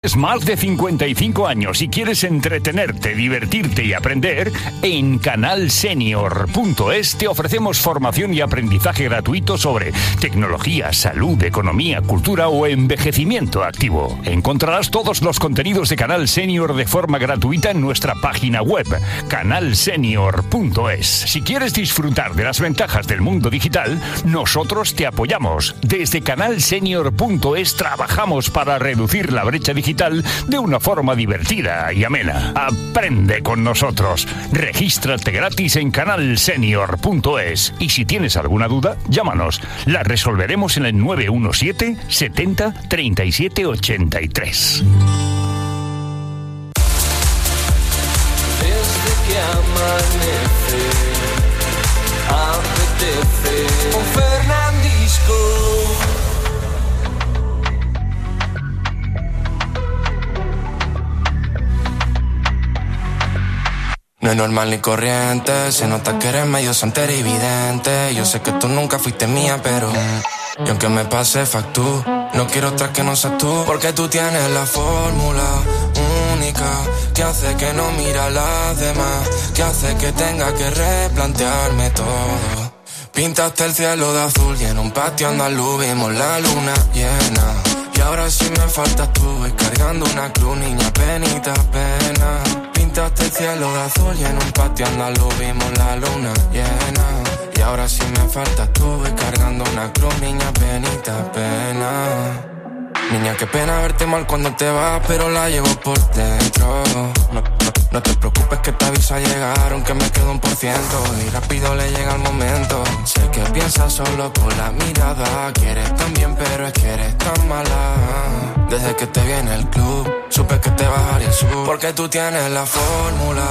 Tienes más de 55 años y quieres entretenerte, divertirte y aprender, en canalsenior.es te ofrecemos formación y aprendizaje gratuito sobre tecnología, salud, economía, cultura o envejecimiento activo. Encontrarás todos los contenidos de Canal Senior de forma gratuita en nuestra página web, canalsenior.es. Si quieres disfrutar de las ventajas del mundo digital, nosotros te apoyamos. Desde canalsenior.es trabajamos para reducir la brecha digital de una forma divertida y amena. Aprende con nosotros. Regístrate gratis en canalsenior.es y si tienes alguna duda, llámanos. La resolveremos en el 917 70 37 83. Desde que amanece, apetece un Fernandisco. No es normal ni corriente, se nota que eres medio santera y vidente. Yo sé que tú nunca fuiste mía, pero y aunque me pase factú, no quiero otra que no seas tú. Porque tú tienes la fórmula única que hace que no mira a las demás, que hace que tenga que replantearme todo. Pintaste el cielo de azul y en un patio andaluz vimos la luna llena. Y ahora sí me faltas tú, voy cargando una cruz, niña, penita, pena. Pintaste el cielo de azul y en un patio andaluz vimos la luna llena. Y ahora sí me faltas tú, voy cargando una cruz, niña, penita, pena. Niña, qué pena verte mal cuando te vas, pero la llevo por dentro. No te preocupes que te aviso a llegar, aunque me quedo 1%. Y rápido le llega el momento. Sé que piensas solo con la mirada. Quieres tan bien, pero es que eres tan mala. Desde que te vi en el club, supe que te bajaría el sur. Porque tú tienes la fórmula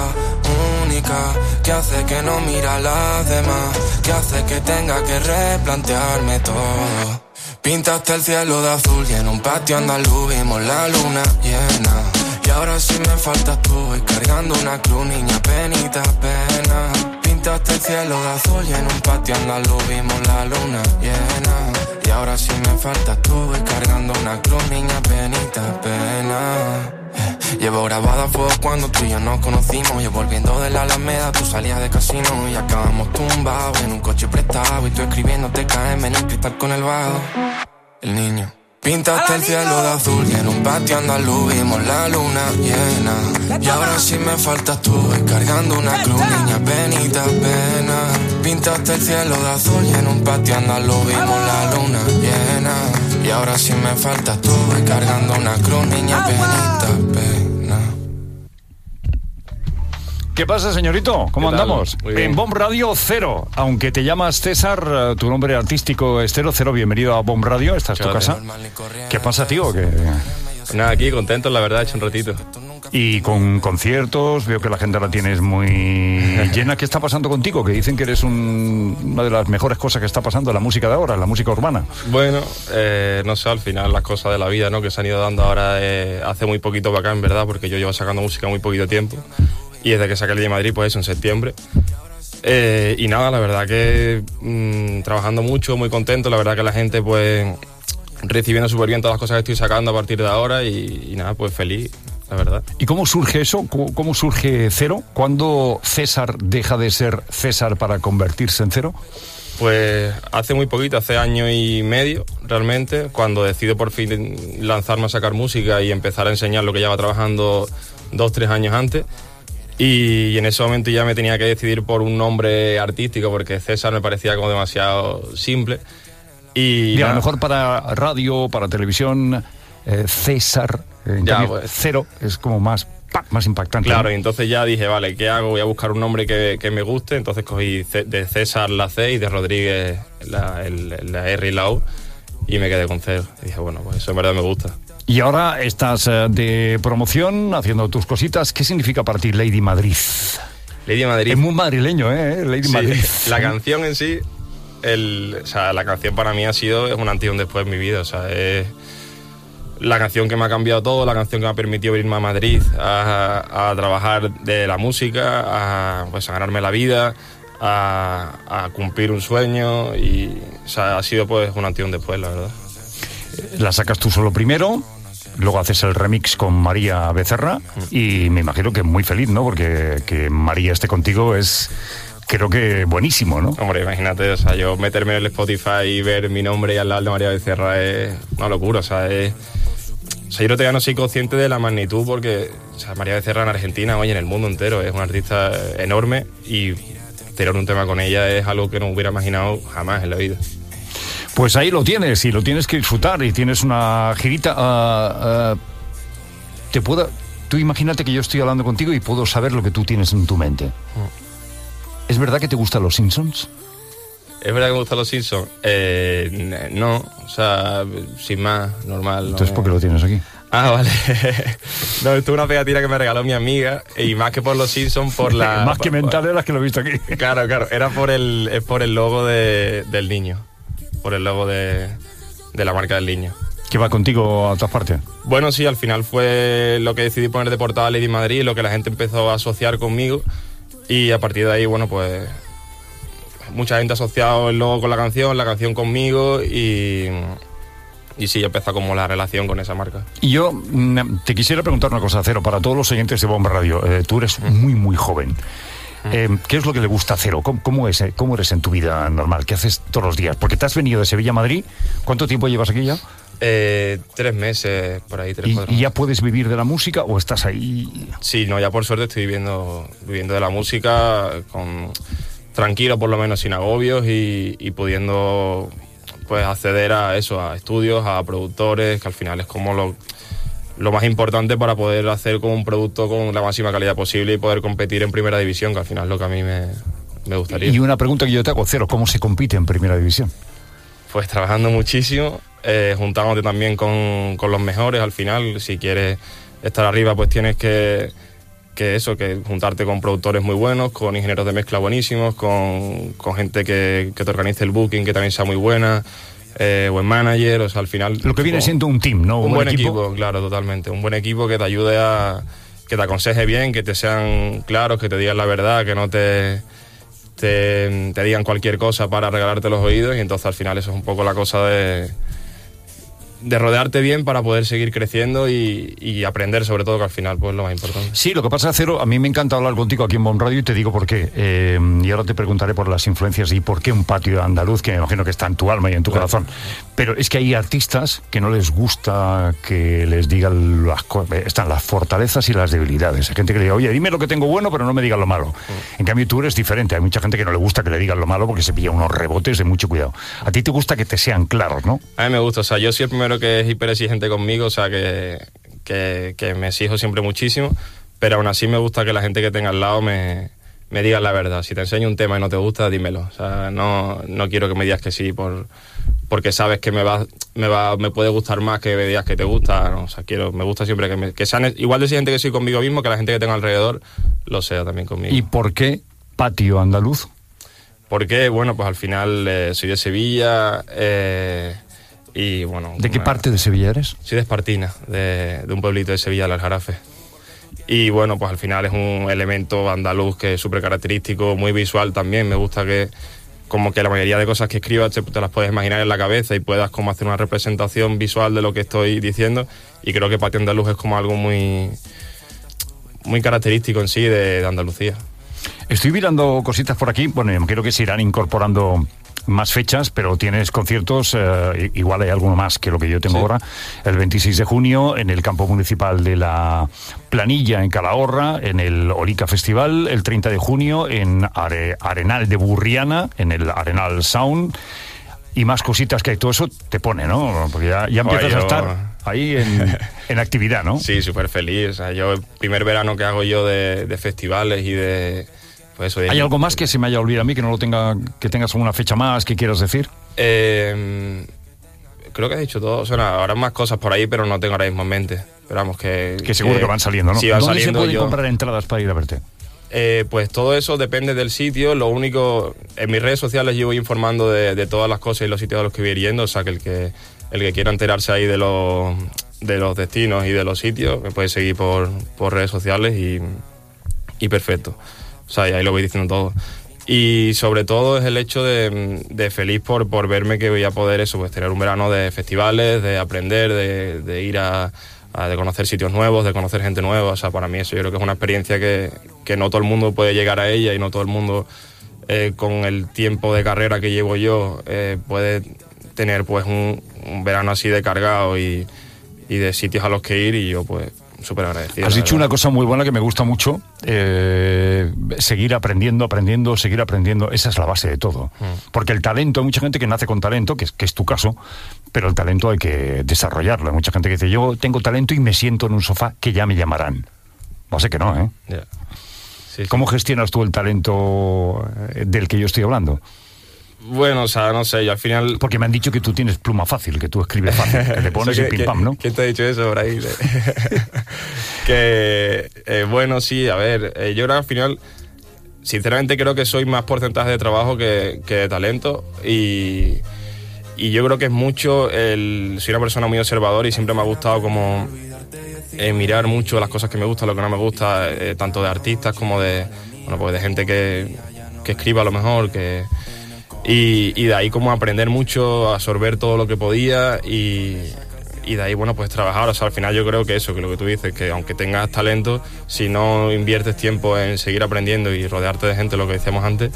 única que hace que no mira a las demás, que hace que tenga que replantearme todo. Pintaste el cielo de azul y en un patio andaluz vimos la luna llena. Y ahora sí me faltas tú, voy cargando una cruz, niña, penita, pena. Pintaste el cielo de azul y en un patio andaluz vimos la luna llena. Y ahora sí me faltas tú, voy cargando una cruz, niña, penita, pena. Llevo grabado a fuego cuando tú y yo nos conocimos. Yo volviendo de la Alameda, tú salías de casino. Y acabamos tumbados en un coche prestado. Y tú escribiéndote KM en el cristal con el vago. El niño. Pintaste el cielo de azul y en un patio andaluz vimos la luna llena. Y ahora sí me faltas tú, voy cargando una cruz, niña, penita, pena. Pintaste el cielo de azul y en un patio andaluz vimos la luna llena. Y ahora sí me faltas tú, voy cargando una cruz, niña, penita, pena. ¿Qué pasa, señorito? ¿Cómo andamos? En Bomb Radio Cero. Aunque te llamas César, tu nombre artístico es Cero. Bienvenido a Bomb Radio. Esta es tu casa. ¿Qué pasa, tío? Pues nada, aquí contento, la verdad, he hecho un ratito. Y con conciertos, veo que la gente la tienes muy llena. ¿Qué está pasando contigo? Que dicen que eres una de las mejores cosas que está pasando en la música de ahora, en la música urbana. Bueno, no sé, al final las cosas de la vida, ¿no?, que se han ido dando ahora hace muy poquito para acá, en verdad, porque yo llevo sacando música muy poquito tiempo. Y desde que saqué el de Madrid, pues eso, en septiembre. Y nada, la verdad que trabajando mucho, muy contento. La verdad que la gente, pues, recibiendo súper bien todas las cosas que estoy sacando a partir de ahora. Y nada, pues feliz, la verdad. ¿Y cómo surge eso? ¿Cómo surge Cero? ¿Cuándo César deja de ser César para convertirse en Cero? Pues hace muy poquito, hace año y medio realmente, cuando decido por fin lanzarme a sacar música y empezar a enseñar lo que llevaba trabajando 2-3 años antes. Y en ese momento ya me tenía que decidir por un nombre artístico, porque César me parecía como demasiado simple. Y a lo mejor para radio, para televisión, César, pues, Cero es como más impactante. Claro, y entonces ya dije, vale, ¿qué hago? Voy a buscar un nombre que me guste. Entonces cogí de César la C y de Rodríguez la R y la U, y me quedé con Cero. Y dije, bueno, pues eso en verdad me gusta. Y ahora estás de promoción, haciendo tus cositas. ¿Qué significa para ti Lady Madrid? Lady Madrid. Es muy madrileño, Lady Madrid. La canción en sí, la canción para mí es un antes y un después en mi vida. O sea, es la canción que me ha cambiado todo, la canción que me ha permitido irme a Madrid a trabajar de la música, a ganarme la vida, a cumplir un sueño. Y o sea, ha sido pues un antes y un después, la verdad. La sacas tú solo primero. luego haces el remix con María Becerra y me imagino que muy feliz, ¿no? Porque que María esté contigo es, creo que buenísimo, ¿no? Hombre, imagínate, o sea, yo meterme en el Spotify y ver mi nombre y al lado de María Becerra es una locura, o sea, yo todavía no soy consciente de la magnitud porque, o sea, María Becerra en Argentina, oye, en el mundo entero, es una artista enorme y tener un tema con ella es algo que no hubiera imaginado jamás en la vida. Pues ahí lo tienes y lo tienes que disfrutar y tienes una girita. Tú imagínate que yo estoy hablando contigo y puedo saber lo que tú tienes en tu mente. ¿Es verdad que te gustan los Simpsons? ¿Es verdad que me gustan los Simpsons? No, o sea, sin más, normal. Entonces, ¿por qué lo tienes aquí? Ah, vale. No, esto es una pegatina que me regaló mi amiga y más que por los Simpsons, por la... Más que mental era que lo he visto aquí. Claro, era por el logo del niño. Por el logo de la marca del niño. ¿Que va contigo a todas partes? Bueno, sí, al final fue lo que decidí poner de portada Lady Madrid, lo que la gente empezó a asociar conmigo y a partir de ahí, bueno, pues mucha gente ha asociado el logo con la canción conmigo y sí, empezó como la relación con esa marca. Y yo te quisiera preguntar una cosa, Cero, para todos los oyentes de Bomba Radio. Tú eres muy, muy joven. ¿Qué es lo que le gusta a Cero? ¿Cómo eres en tu vida normal? ¿Qué haces todos los días? Porque te has venido de Sevilla a Madrid. ¿Cuánto tiempo llevas aquí ya? 3 meses, por ahí, 3-4 meses. ¿Y ya puedes vivir de la música o estás ahí? Sí, no, ya por suerte estoy viviendo de la música tranquilo, por lo menos sin agobios y pudiendo pues acceder a eso, a estudios, a productores, que al final es como lo más importante para poder hacer como un producto con la máxima calidad posible y poder competir en Primera División, que al final es lo que a mí me gustaría. Y una pregunta que yo te hago, Cero, ¿cómo se compite en Primera División? Pues trabajando muchísimo, juntándote también con los mejores. Al final, si quieres estar arriba, pues tienes que juntarte con productores muy buenos, con ingenieros de mezcla buenísimos, con gente que te organice el booking, que también sea muy buena, buen manager, o sea, al final... Lo que viene siendo un team, ¿no? Un buen equipo, claro, totalmente. Un buen equipo que te ayude que te aconseje bien, que te sean claros, que te digan la verdad, que no te digan cualquier cosa para regalarte los oídos, y entonces al final eso es un poco la cosa de rodearte bien para poder seguir creciendo y aprender, sobre todo, que al final pues lo más importante. Sí, lo que pasa, Cero, a mí me encanta hablar contigo aquí en Bomb Radio y te digo por qué. Y ahora te preguntaré por las influencias y por qué un patio andaluz, que me imagino que está en tu alma y en tu corazón. Pero es que hay artistas que no les gusta que les digan las cosas. Están las fortalezas y las debilidades. Hay gente que le diga, oye, dime lo que tengo bueno, pero no me digas lo malo. En cambio, tú eres diferente. Hay mucha gente que no le gusta que le digan lo malo porque se pilla unos rebotes de mucho cuidado. A ti te gusta que te sean claros, ¿no? A mí me gusta. O sea, yo soy el primero que es hiper exigente conmigo, o sea, que me exijo siempre muchísimo, pero aún así me gusta que la gente que tenga al lado me diga la verdad. Si te enseño un tema y no te gusta, dímelo. O sea, no quiero que me digas que sí porque sabes que me puede gustar más que me digas que te gusta. No, o sea, me gusta siempre que sean igual de exigente que soy conmigo mismo, que la gente que tengo alrededor lo sea también conmigo. ¿Y por qué patio andaluz? Porque, bueno, pues al final soy de Sevilla. Y bueno, ¿de qué parte de Sevilla eres? Soy de Espartina, de un pueblito de Sevilla, del Aljarafe. Y bueno, pues al final es un elemento andaluz que es súper característico, muy visual también. Me gusta que como que la mayoría de cosas que escribas te las puedes imaginar en la cabeza y puedas como hacer una representación visual de lo que estoy diciendo. Y creo que patio andaluz es como algo muy, muy característico en sí de Andalucía. Estoy mirando cositas por aquí. Bueno, creo que se irán incorporando más fechas, pero tienes conciertos, igual hay alguno más que lo que yo tengo ahora, el 26 de junio en el campo municipal de la Planilla en Calahorra, en el Orica Festival, el 30 de junio en Arenal de Burriana, en el Arenal Sound, y más cositas que hay. Todo eso te pone, ¿no? Porque ya empiezas a estar ahí en actividad, ¿no? Sí, súper feliz. O sea, yo el primer verano que hago yo de festivales y de... Pues eso, ¿hay algo más que se me haya olvidado a mí, que no lo que tengas alguna fecha más que quieras decir? Creo que has dicho todo. O sea, habrá más cosas por ahí, pero no tengo ahora mismo en mente. Pero vamos, que seguro que van saliendo, ¿no? Sí, van ¿Dónde saliendo. se pueden comprar entradas para ir a verte? Pues todo eso depende del sitio. Lo único, en mis redes sociales yo voy informando de todas las cosas y los sitios a los que voy yendo. O sea, que el que quiera enterarse ahí de los destinos y de los sitios, me puede seguir por redes sociales y perfecto. O sea, y ahí lo voy diciendo todo. Y sobre todo es el hecho de feliz por verme que voy a poder eso, pues tener un verano de festivales, de aprender, de ir a de conocer sitios nuevos, de conocer gente nueva. O sea, para mí eso yo creo que es una experiencia que no todo el mundo puede llegar a ella y no todo el mundo con el tiempo de carrera que llevo yo puede tener pues un verano así de cargado y de sitios a los que ir, y yo pues súper agradecido. Has dicho una cosa muy buena que me gusta mucho, seguir aprendiendo, seguir aprendiendo, esa es la base de todo. Porque el talento, hay mucha gente que nace con talento, que es tu caso, pero el talento hay que desarrollarlo. Hay mucha gente que dice, yo tengo talento y me siento en un sofá que ya me llamarán. No sé que no, ¿eh? Yeah. Sí, ¿Cómo gestionas tú el talento del que yo estoy hablando? Bueno, o sea, no sé, yo al final... Porque me han dicho que tú tienes pluma fácil, que tú escribes fácil, que te pones y pim pam, ¿no? ¿Quién te ha dicho eso por ahí? Bueno, sí, a ver, yo creo que al final, sinceramente creo que soy más porcentaje de trabajo que de talento, y yo creo que es mucho, soy una persona muy observadora y siempre me ha gustado como mirar mucho las cosas que me gustan, lo que no me gusta, tanto de artistas como de gente que escriba a lo mejor, y de ahí como aprender mucho, absorber todo lo que podía y de ahí, bueno, pues trabajar. O sea, al final yo creo que eso, que lo que tú dices, que aunque tengas talento, si no inviertes tiempo en seguir aprendiendo y rodearte de gente, lo que decíamos antes,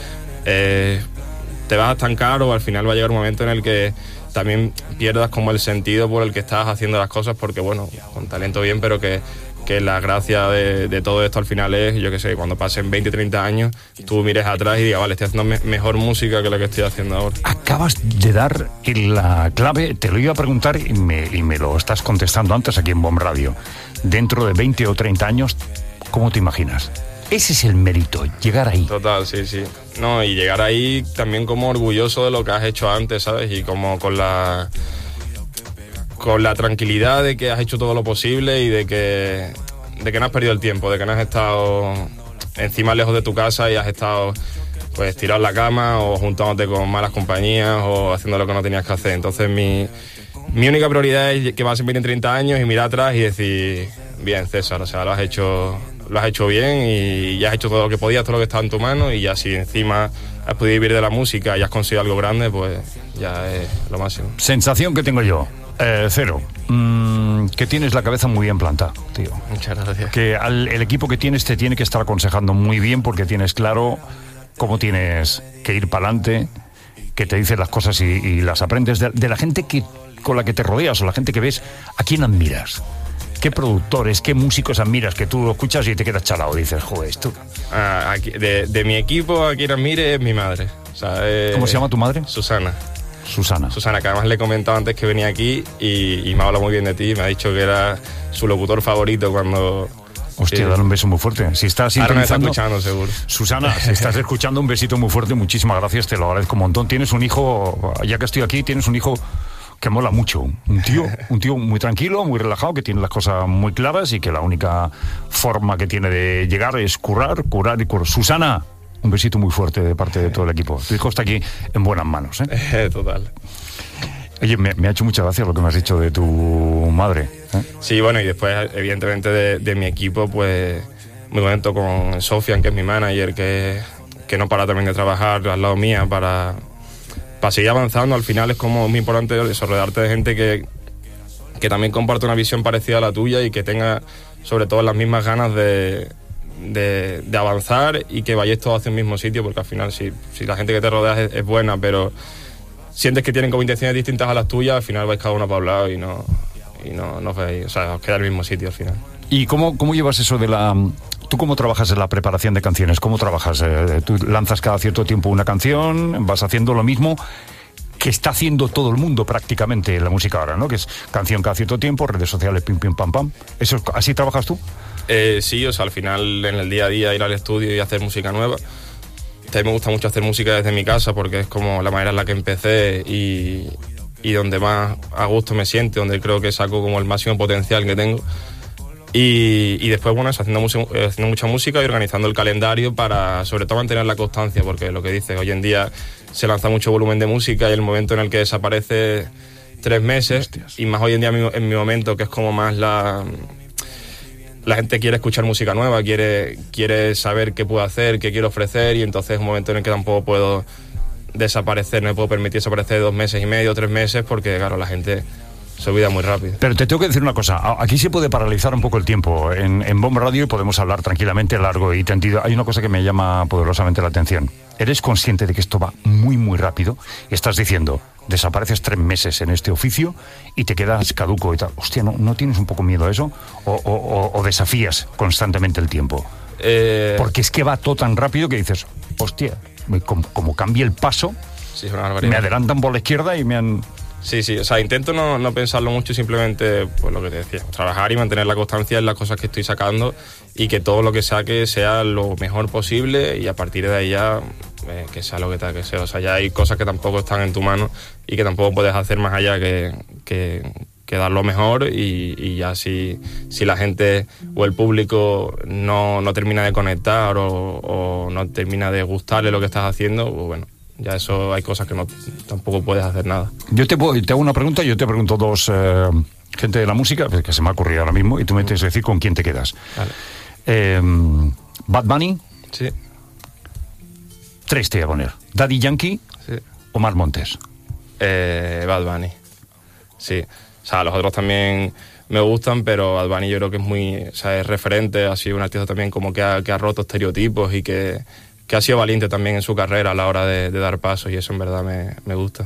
te vas a estancar, o al final va a llegar un momento en el que también pierdas como el sentido por el que estás haciendo las cosas, porque bueno, con talento bien, pero que la gracia de todo esto al final es, yo qué sé, cuando pasen 20, 30 años, tú mires atrás y digas, vale, estoy haciendo mejor música que la que estoy haciendo ahora. Acabas de dar la clave, te lo iba a preguntar y me lo estás contestando antes aquí en BOM Radio. Dentro de 20 o 30 años, ¿cómo te imaginas? Ese es el mérito, llegar ahí. Total, sí, sí. No, y llegar ahí también como orgulloso de lo que has hecho antes, ¿sabes? Y como con la tranquilidad de que has hecho todo lo posible y de que no has perdido el tiempo, de que no has estado encima lejos de tu casa y has estado pues tirado en la cama o juntándote con malas compañías o haciendo lo que no tenías que hacer. Entonces mi única prioridad es que pasen 20 y 30 años y mirar atrás y decir, bien, César, o sea, lo has hecho bien y ya has hecho todo lo que podías, todo lo que estaba en tu mano, y ya si encima has podido vivir de la música y has conseguido algo grande, pues ya es lo máximo. Sensación que tengo yo. Cero, que tienes la cabeza muy bien plantada, tío. Muchas gracias. Que el equipo que tienes te tiene que estar aconsejando muy bien, porque tienes claro cómo tienes que ir para adelante, que te dicen las cosas y las aprendes de la gente con la que te rodeas, o la gente que ves. ¿A quién admiras? ¿Qué productores, qué músicos admiras que tú lo escuchas y te quedas chalado? Dices, joder, esto... De mi equipo, a quien admire es mi madre. O sea, ¿cómo se llama tu madre? Susana, que además le he comentado antes que venía aquí y me ha hablado muy bien de ti. Me ha dicho que era su locutor favorito cuando... Hostia, dale un beso muy fuerte. Si estás sintonizando... Ahora me está escuchando, seguro. Susana, si estás escuchando, un besito muy fuerte. Muchísimas gracias, te lo agradezco un montón. Tienes un hijo, ya que estoy aquí, tienes un hijo que mola mucho. Un tío muy tranquilo, muy relajado, que tiene las cosas muy claras y que la única forma que tiene de llegar es curar. Susana, un besito muy fuerte de parte de todo el equipo. Tu hijo está aquí en buenas manos, ¿eh? Total. Oye, me ha hecho mucha gracia lo que me has dicho de tu madre, ¿eh? Sí, bueno, y después, evidentemente, de mi equipo, pues muy contento con Sofian, que es mi manager, que no para también de trabajar al lado mía para seguir avanzando. Al final es como muy importante eso, rodearte de gente que también comparte una visión parecida a la tuya y que tenga, sobre todo, las mismas ganas de avanzar y que vayáis todos hacia el mismo sitio, porque al final si la gente que te rodea es buena, pero sientes que tienen como intenciones distintas a las tuyas, al final vais cada uno para un lado y no os veis, o sea, os queda en el mismo sitio al final. ¿Y cómo llevas eso de la... ¿Tú cómo trabajas en la preparación de canciones? ¿Cómo trabajas? ¿Tú lanzas cada cierto tiempo una canción? ¿Vas haciendo lo mismo que está haciendo todo el mundo prácticamente en la música ahora, ¿no? Que es canción cada cierto tiempo, redes sociales, pim, pim, pam, pam. ¿Así trabajas tú? Sí, o sea, al final en el día a día ir al estudio y hacer música nueva. También me gusta mucho hacer música desde mi casa porque es como la manera en la que empecé y donde más a gusto me siento, donde creo que saco como el máximo potencial que tengo. Y después, bueno, haciendo mucha música y organizando el calendario para, sobre todo, mantener la constancia, porque lo que dices, hoy en día se lanza mucho volumen de música y el momento en el que desaparece 3 meses, hostias. Y más hoy en día en mi momento, que es como más la gente quiere escuchar música nueva, quiere saber qué puedo hacer, qué quiero ofrecer, y entonces es un momento en el que tampoco puedo desaparecer, no me puedo permitir desaparecer 2 meses y medio, 3 meses, porque claro, la gente se olvida muy rápido. Pero te tengo que decir una cosa, aquí se puede paralizar un poco el tiempo. En Bomb Radio podemos hablar tranquilamente, largo y tendido. Hay una cosa que me llama poderosamente la atención. ¿Eres consciente de que esto va muy, muy rápido? Estás diciendo, desapareces 3 meses en este oficio y te quedas caduco y tal. Hostia, ¿no tienes un poco miedo a eso? ¿O desafías constantemente el tiempo? Porque es que va todo tan rápido que dices, hostia, como cambie el paso, sí, es una barbaridad. Me adelantan por la izquierda y me han... Sí, o sea, intento no pensarlo mucho, simplemente, pues lo que te decía, trabajar y mantener la constancia en las cosas que estoy sacando y que todo lo que saque sea lo mejor posible y a partir de ahí ya que sea lo que tenga que ser. O sea, ya hay cosas que tampoco están en tu mano y que tampoco puedes hacer más allá que dar lo mejor y ya si la gente o el público no termina de conectar o no termina de gustarle lo que estás haciendo, pues bueno, ya eso hay cosas que tampoco puedes hacer nada. Yo te hago una pregunta, yo te pregunto dos gente de la música, que se me ha ocurrido ahora mismo, y tú me tienes que decir con quién te quedas. Vale. Bad Bunny. Sí. 3 te voy a poner. Daddy Yankee. Sí. O Mar Montes. Bad Bunny. Sí. O sea, los otros también me gustan, pero Bad Bunny yo creo que es muy... O sea, es referente, ha sido un artista también como que ha roto estereotipos y que ha sido valiente también en su carrera a la hora de dar pasos y eso en verdad me gusta.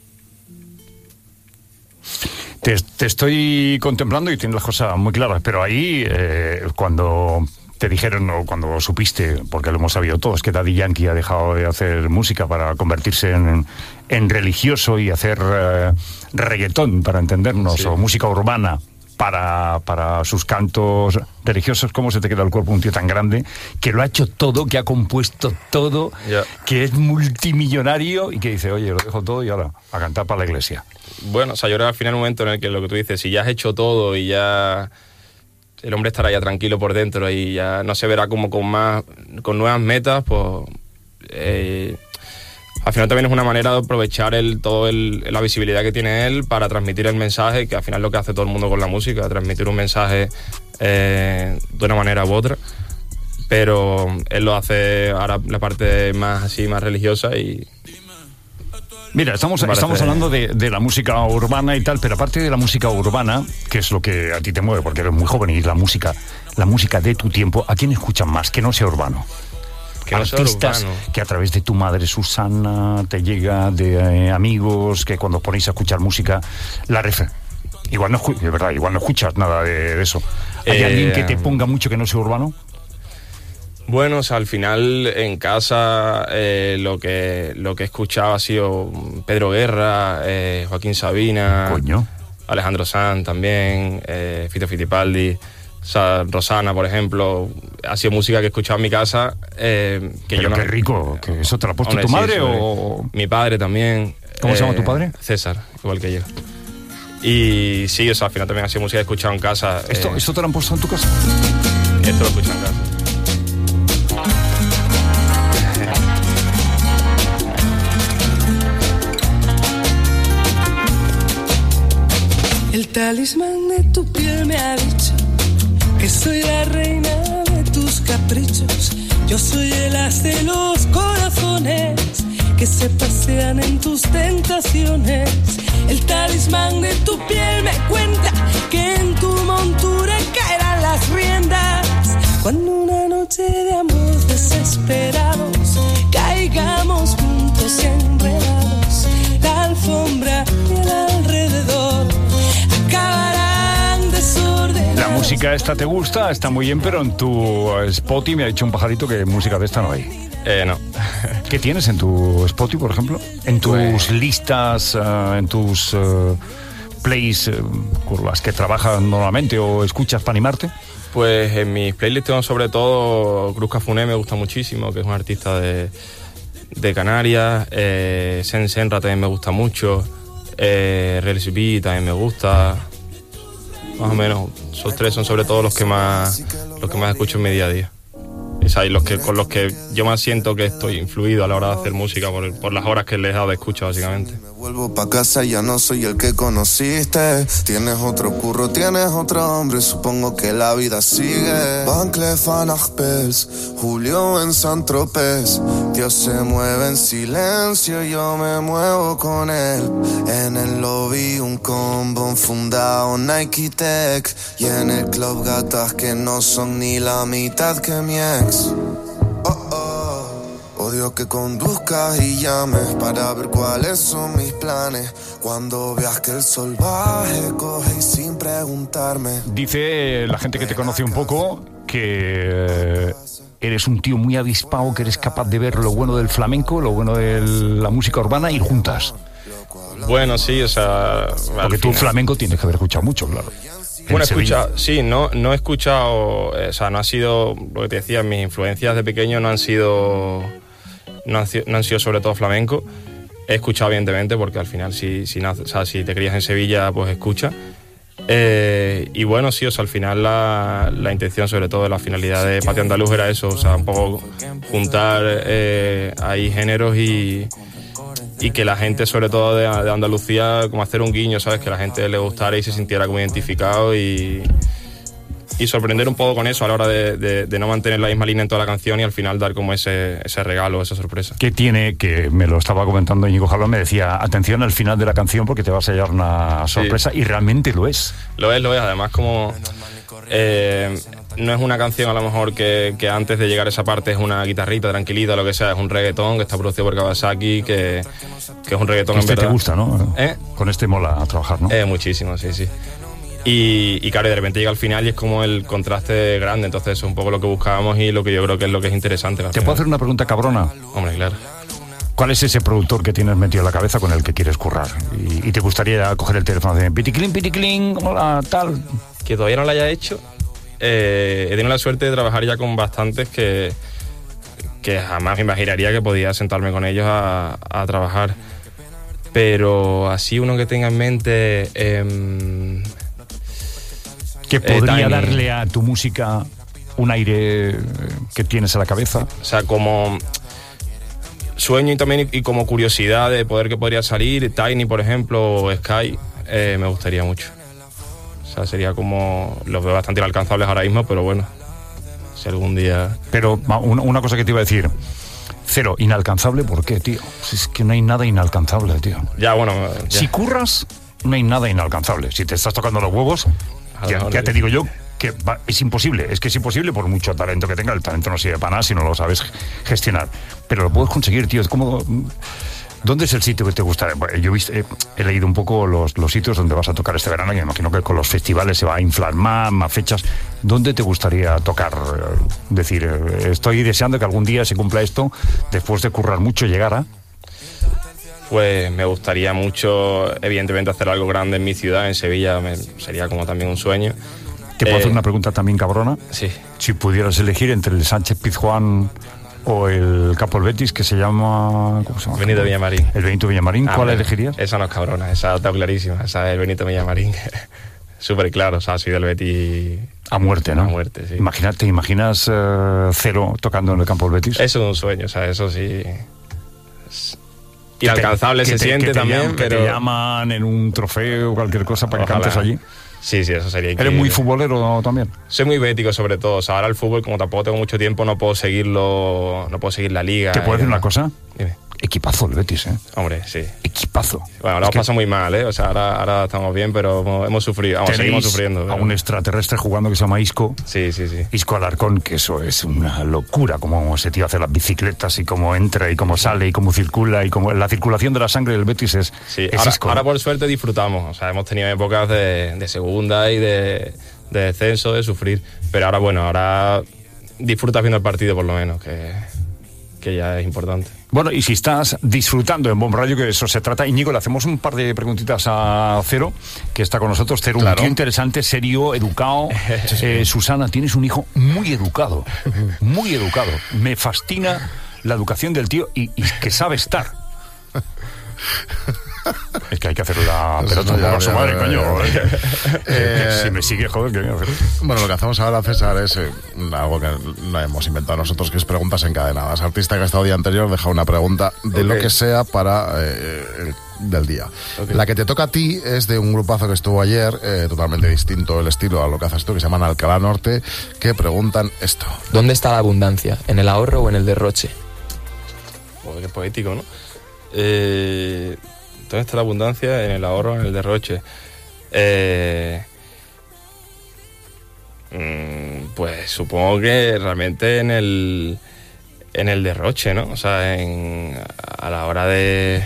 Te estoy contemplando y tienes las cosas muy claras, pero ahí cuando te dijeron o cuando supiste, porque lo hemos sabido todos, que Daddy Yankee ha dejado de hacer música para convertirse en religioso y hacer reggaetón, para entendernos, sí, o música urbana para sus cantos religiosos, ¿cómo se te queda el cuerpo un tío tan grande que lo ha hecho todo, que ha compuesto todo, que es multimillonario y que dice, oye, lo dejo todo y ahora a cantar para la iglesia? Bueno, o sea, yo creo que al final un momento en el que lo que tú dices, si ya has hecho todo y ya el hombre estará ya tranquilo por dentro y ya no se verá como con nuevas metas, pues al final también es una manera de aprovechar la visibilidad que tiene él para transmitir el mensaje, que al final es lo que hace todo el mundo con la música, transmitir un mensaje de una manera u otra, pero él lo hace ahora la parte más religiosa y... Mira, estamos hablando de la música urbana y tal, pero aparte de la música urbana, que es lo que a ti te mueve, porque eres muy joven y la música de tu tiempo, ¿a quién escuchan más que no sea urbano? Que artistas que a través de tu madre Susana te llega, de amigos que cuando ponéis a escuchar música igual no escuchas nada de eso. ¿Hay alguien que te ponga mucho que no sea urbano? Bueno, o sea, al final en casa lo que he escuchado ha sido Pedro Guerra, Joaquín Sabina, coño, Alejandro Sanz también, Fito Fitipaldi. O sea, Rosana, por ejemplo, ha sido música que he escuchado en mi casa. Pero qué rico, que eso te lo ha puesto tu madre o... Mi padre también. ¿Cómo se llama tu padre? César, igual que yo. Y sí, o sea, al final también ha sido música que he escuchado en casa. ¿Esto te lo han puesto en tu casa? Esto lo he escuchado en casa. El talismán de tu piel me ha dicho que soy la reina de tus caprichos. Yo soy el as de los corazones que se pasean en tus tentaciones. El talismán de tu piel me cuenta que en tu montura caerán las riendas cuando una noche de amor desesperados caigamos juntos enredados. La alfombra y el alrededor acabarán desordenados. La música esta te gusta, está muy bien, pero en tu Spotify me ha dicho un pajarito que música de esta no hay. No. ¿Qué tienes en tu Spotify, por ejemplo? En tus listas, en tus plays con las que trabajas normalmente o escuchas para animarte. Pues en mis playlists tengo sobre todo Cruz Cafuné, me gusta muchísimo, que es un artista de Canarias. Sen Senra también me gusta mucho. Reels B también me gusta. Más o menos, esos tres son sobre todo los que más escucho en mi día a día. O sea, y con los que yo más siento que estoy influido a la hora de hacer música por las horas que les he dado de escucha, básicamente. Me vuelvo pa' casa, ya no soy el que conociste. Tienes otro curro, tienes otro hombre, supongo que la vida sigue. Van Cleef van Achpels, Julio en Saint-Tropez. Dios se mueve en silencio, yo me muevo con él. En el lobby un combo enfundado Nike Tech. Y en el club gatas que no son ni la mitad que mi ex. Odio que conduzcas y llames para ver cuáles son mis planes. Cuando veas que el sol baje, coge y sin preguntarme. Dice la gente que te conoce un poco que eres un tío muy avispado, que eres capaz de ver lo bueno del flamenco, lo bueno de la música urbana y juntas. Bueno, sí, o sea... Porque tú flamenco tienes que haber escuchado mucho, claro. Bueno, no he escuchado, o sea, no ha sido, lo que te decía, mis influencias de pequeño no han sido sobre todo flamenco. He escuchado, evidentemente, porque al final si te crías en Sevilla, pues escucha. Y bueno, sí, o sea, al final la intención, sobre todo la finalidad de Patio Andaluz era eso, o sea, un poco juntar ahí géneros y que la gente, sobre todo de Andalucía, como hacer un guiño, ¿sabes? Que la gente le gustara y se sintiera como identificado y sorprender un poco con eso a la hora de no mantener la misma línea en toda la canción y al final dar como ese regalo, esa sorpresa. ¿Qué tiene? Que me lo estaba comentando Íñigo Jalón, me decía, atención al final de la canción porque te vas a llevar una sorpresa, sí. Y realmente lo es. Lo es, además como... no es una canción a lo mejor que antes de llegar a esa parte es una guitarrita tranquilita, lo que sea, es un reggaetón que está producido por Kawasaki, que es un reggaetón en verdad. Te gusta, ¿no? Con este mola a trabajar, ¿no? Muchísimo, sí. Y claro, de repente llega al final y es como el contraste grande, entonces es un poco lo que buscábamos y lo que yo creo que es lo que es interesante. ¿Te puedo hacer una pregunta cabrona? Hombre, claro. ¿Cuál es ese productor que tienes metido en la cabeza con el que quieres currar? Y te gustaría coger el teléfono de piticlin, hola, tal. Que todavía no lo haya hecho. He tenido la suerte de trabajar ya con bastantes que jamás me imaginaría que podía sentarme con ellos a trabajar. Pero así uno que tenga en mente... que podría darle a tu música un aire que tienes en la cabeza. O sea, como sueño y también y como curiosidad de poder que podría salir, Tiny, por ejemplo, o Sky, me gustaría mucho. O sea, sería como... Los veo bastante inalcanzables ahora mismo, pero bueno, si algún día... Pero una cosa que te iba a decir... Cero, inalcanzable, ¿por qué, tío? Si es que no hay nada inalcanzable, tío. Ya, bueno... Ya. Si curras, no hay nada inalcanzable. Si te estás tocando los huevos, ya te digo yo que es imposible. Es que es imposible por mucho talento que tenga. El talento no sirve para nada si no lo sabes gestionar. Pero lo puedes conseguir, tío. Es como... ¿Dónde es el sitio que te gustaría? Bueno, yo he leído un poco los sitios donde vas a tocar este verano, y me imagino que con los festivales se va a inflar más fechas. ¿Dónde te gustaría tocar? Decir, estoy deseando que algún día se cumpla esto, después de currar mucho, llegar a... Pues me gustaría mucho, evidentemente, hacer algo grande en mi ciudad, en Sevilla, sería como también un sueño. ¿Te puedo hacer una pregunta también cabrona? Sí. Si pudieras elegir entre el Sánchez Pizjuán o el Campo del Betis, que se llama... ¿Cómo se llama? Benito Villamarín. El Benito Villamarín, ¿cuál elegirías? Esa no es cabrona, esa está clarísima, esa es el Benito Villamarín. Súper claro, o sea, soy del Betis... A muerte, ¿no? A muerte, sí. ¿Te imaginas Cero tocando en el Campo del Betis? Eso es un sueño, o sea, eso sí... Inalcanzable se siente también, pero... Que te llaman en un trofeo o cualquier cosa para que cantes allí. Sí, eso sería increíble. ¿Eres muy futbolero también? Soy muy bético, sobre todo. O sea, ahora el fútbol, como tampoco tengo mucho tiempo, no puedo seguir la liga. ¿Te puedo decir una cosa? Dime. Equipazo el Betis, ¿eh? Hombre, sí. Equipazo. Bueno, lo hemos pasado muy mal, ¿eh? O sea, ahora estamos bien, pero hemos sufrido. Seguimos sufriendo. Pero... a un extraterrestre jugando que se llama Isco. Sí. Isco Alarcón, que eso es una locura, cómo ese tío hace las bicicletas y cómo entra y cómo sale y cómo circula y cómo la circulación de la sangre del Betis es Isco. Ahora por suerte disfrutamos. O sea, hemos tenido épocas de segunda y de descenso, de sufrir. Pero ahora disfrutas viendo el partido por lo menos, que ya es importante. Bueno, y si estás disfrutando en Bomb Radio, que de eso se trata, Íñigo, le hacemos un par de preguntitas a Cero, que está con nosotros. Cero, claro. Un tío interesante, serio, educado. Susana, tienes un hijo muy educado, muy educado. Me fascina la educación del tío y que sabe estar. Es que hay que hacer la pelota a su madre, coño. Si me sigue, joder, que voy a hacer. Bueno, lo que hacemos ahora, César, es algo que no hemos inventado nosotros, que es preguntas encadenadas. Artista que ha estado el día anterior deja una pregunta de lo que sea para del día. La que te toca a ti es de un grupazo que estuvo ayer, totalmente distinto el estilo a lo que haces tú, que se llaman Alcalá Norte, que preguntan esto. ¿Dónde está la abundancia? ¿En el ahorro o en el derroche? Joder, qué poético, ¿no? ¿Dónde está la abundancia? En el ahorro, en el derroche. Pues supongo que realmente en el derroche, ¿no? O sea, a la hora de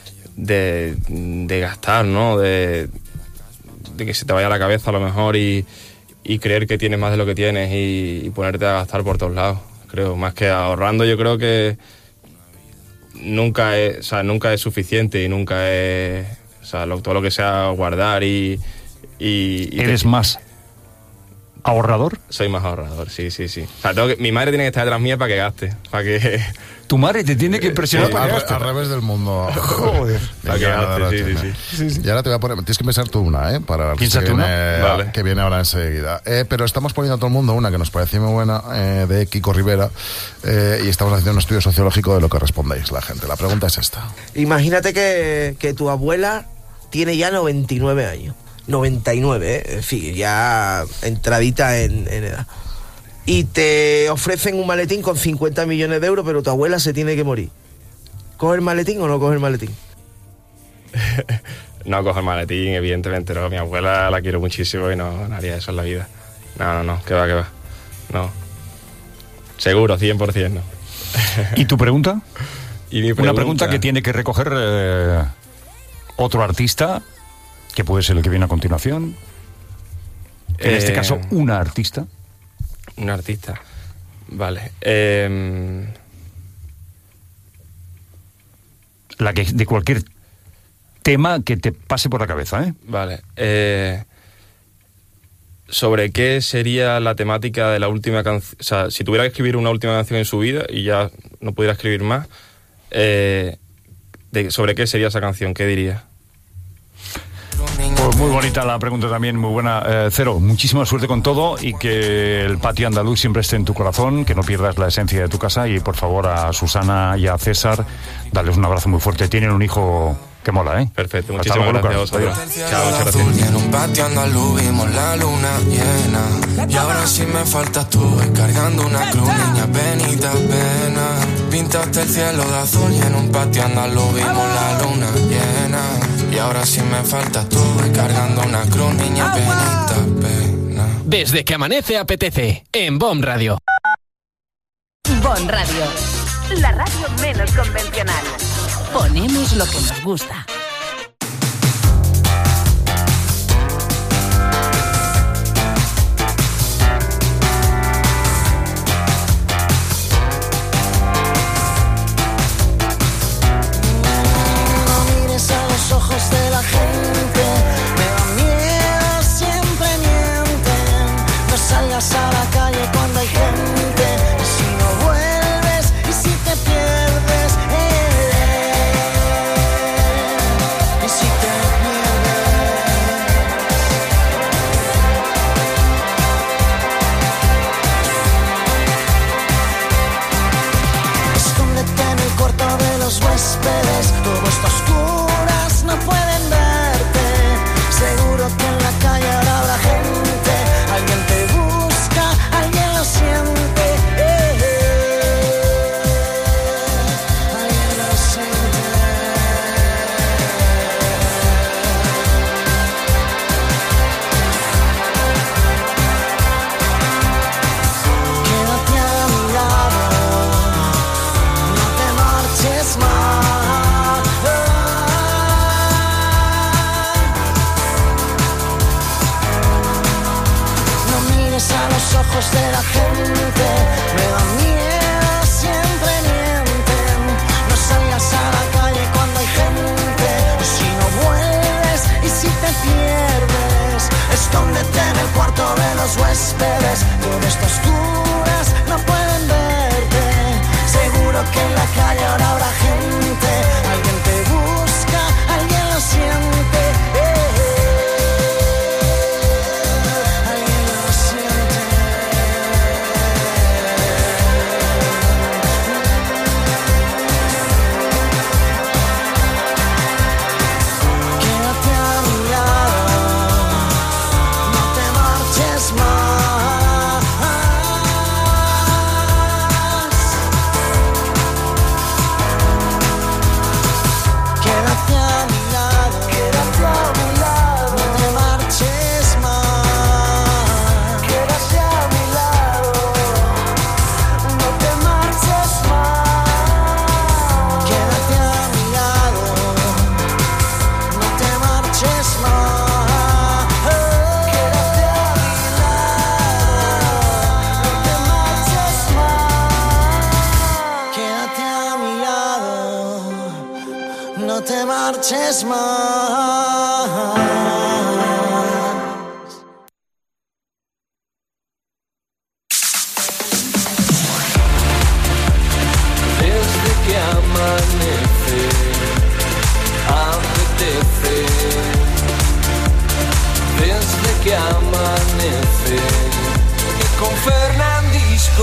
gastar, ¿no? De que se te vaya la cabeza a lo mejor y creer que tienes más de lo que tienes y ponerte a gastar por todos lados. Creo, más que ahorrando, yo creo que nunca es suficiente y nunca es, o sea, todo lo que sea guardar y ¿Eres más ahorrador? Soy más ahorrador, sí. O sea, mi madre tiene que estar detrás mía para que gaste, para que... Tu madre te tiene que impresionar para que gaste. Al revés del mundo. Joder. Para que gaste, sí. Y ahora te voy a poner... Tienes que pensar tú una, para el que viene ahora enseguida. Pero estamos poniendo a todo el mundo una que nos parecía muy buena, de Kiko Rivera, y estamos haciendo un estudio sociológico de lo que respondéis la gente. La pregunta es esta. Imagínate que tu abuela tiene ya 99 años. 99, en fin, ya entradita en edad. Y te ofrecen un maletín con 50 millones de euros, pero tu abuela se tiene que morir. ¿Coge el maletín o no coge el maletín? No coge el maletín, evidentemente no. Mi abuela la quiero muchísimo y no haría eso en la vida. No, que va. No. Seguro, 100% no. ¿Y tu pregunta? ¿Y mi pregunta? Una pregunta que tiene que recoger otro artista, que puede ser el que viene a continuación. En este caso, una artista. Un artista. Vale. La que de cualquier tema que te pase por la cabeza, ¿eh? Vale. ¿Sobre qué sería la temática de la última canción? O sea, si tuviera que escribir una última canción en su vida y ya no pudiera escribir más, ¿sobre qué sería esa canción? ¿Qué diría? Pues muy bonita la pregunta también, muy buena. Cero, muchísima suerte con todo y que el patio andaluz siempre esté en tu corazón, que no pierdas la esencia de tu casa y por favor a Susana y a César, darles un abrazo muy fuerte. Tienen un hijo que mola, ¿eh? Perfecto, muchísimas gracias a vosotros. Chao, muchas gracias. Y en un patio andaluz vimos la luna llena y ahora sí me faltas tú, voy cargando una cruz, niña, penita, pena. Pintaste el cielo de azul y en un patio andaluz vimos la luna llena y ahora sí me faltas tú, voy cargando una cruz, niña, penita, pena. Desde que amanece apetece, en BOM Radio. BOM Radio, la radio menos convencional. Ponemos lo que nos gusta. No mires a los ojos de la gente, me da miedo, siempre mienten. No salgas a la calle cuando hay gente, y si no vuelves, y si te pierdes, y si te pierdes. Escóndete en el cuarto de los huéspedes, todo está a oscuras, no pueden verte. Seguro que en la calle ahora habrá gente, alguien te busca, alguien lo siente, alguien lo siente. Quédate a mi lado, no te marches más. No mires a los ojos de la gente, me da miedo, siempre mienten. No salgas a la calle cuando hay gente, si no vuelves y si te pierdes. Escóndete en el cuarto de los huéspedes, todo está a oscuras, no pueden verte. Seguro que en la calle ahora habrá gente, alguien te busca, alguien lo siente. marches más. Desde que amanece, apetece. Desde que amanece, y con Fernandisco.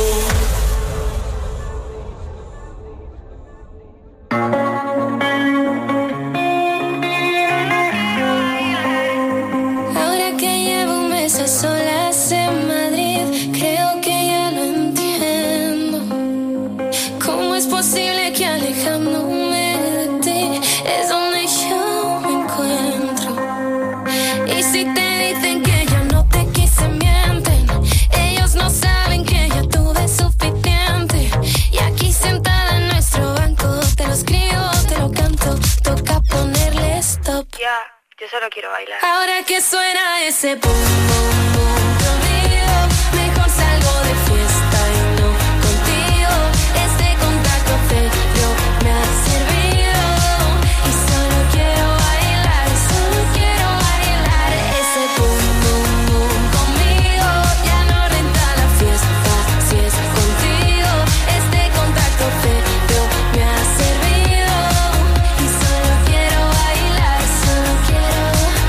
Ahora que llevo un mes a solas en Madrid, creo que ya lo entiendo. ¿Cómo es posible que alejándome de ti es donde yo me encuentro? Y si te dicen que ya no te quise, mienten. Ellos no saben que ya tuve suficiente. Y aquí sentada en nuestro banco, te lo escribo, te lo canto, toca ponerle stop. Ya, yo solo quiero bailar. Ahora que suena ese pum, pum, pum, te olvido. Mejor salgo de fiesta y no contigo. Este contacto feo me ha servido. Y solo quiero bailar, solo quiero bailar. Ese pum, pum, pum conmigo. Ya no renta la fiesta si es contigo. Este contacto feo me ha servido. Y solo quiero bailar, solo quiero.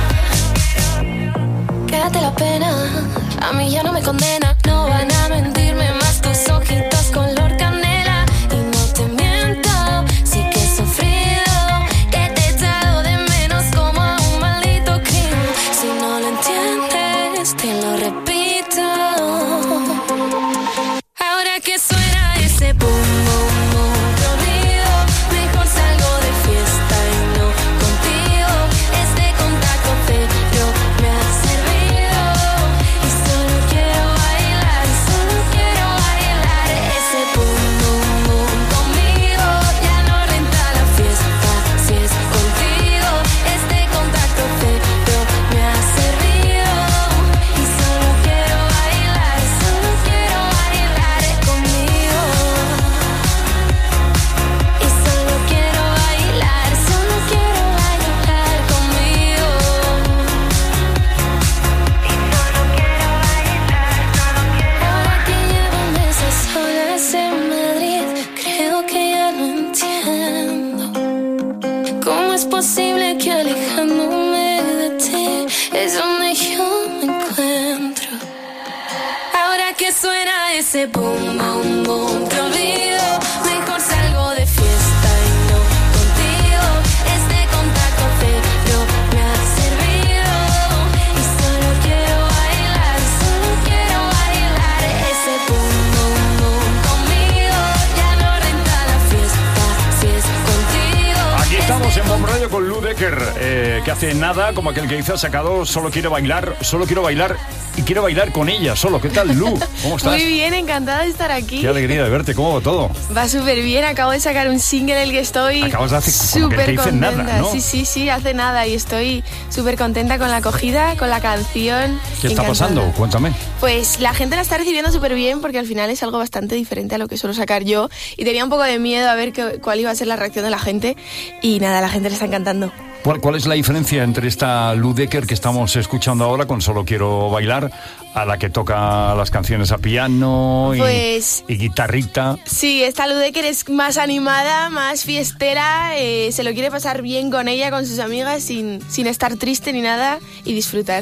Quédate la pena, a mí ya no me condena. No van a mentirme más tus ojitos color canela. Y no te miento, sí que he sufrido, que te he echado de menos como a un maldito crimen. Si no lo entiendes, te lo repito. Ahora que suena ese pum, pum, pum, te olvido. Mejor salgo de fiesta y no contigo. Este contacto feo me ha servido. Y solo quiero bailar, solo quiero bailar. Ese pum, pum, pum conmigo. Ya no renta la fiesta si es contigo. Este contacto feo me ha servido. Y solo quiero bailar conmigo. Y solo quiero bailar conmigo. Ahora que llevo meses solas en Madrid, creo que ya lo entiendo. ¿Cómo es posible que alejándome de ti es donde yo me encuentro? Ahora que suena ese boom, boom, boom, te olvido. Mejor salgo de fiesta y no contigo. Este contacto feo me ha servido. Y solo quiero bailar, ese boom, boom, boom conmigo. Ya no renta la fiesta si es contigo. Aquí estamos en Bomb Radio con Lu Decker, que hace nada, como aquel que dice, ha sacado Solo quiero bailar y quiero bailar con ella solo. ¿Qué tal, Lu? ¿Cómo estás? Muy bien, encantada de estar aquí. Qué alegría de verte. ¿Cómo va todo? Va súper bien, acabo de sacar un single en el que estoy Acabas de hacer súper que dice contenta. nada, ¿no? Sí, hace nada y estoy súper contenta con la acogida, con la canción. ¿Qué está pasando? Cuéntame. Pues la gente la está recibiendo súper bien porque al final es algo bastante diferente a lo que suelo sacar yo y tenía un poco de miedo a ver cuál iba a ser la reacción de la gente y nada, la gente le está encantando. ¿Cuál es la diferencia entre esta Lu Decker que estamos escuchando ahora con Solo quiero bailar a la que toca las canciones a piano y guitarrita? Sí, esta Lu Decker es más animada, más fiestera, se lo quiere pasar bien con ella, con sus amigas, sin estar triste ni nada y disfrutar.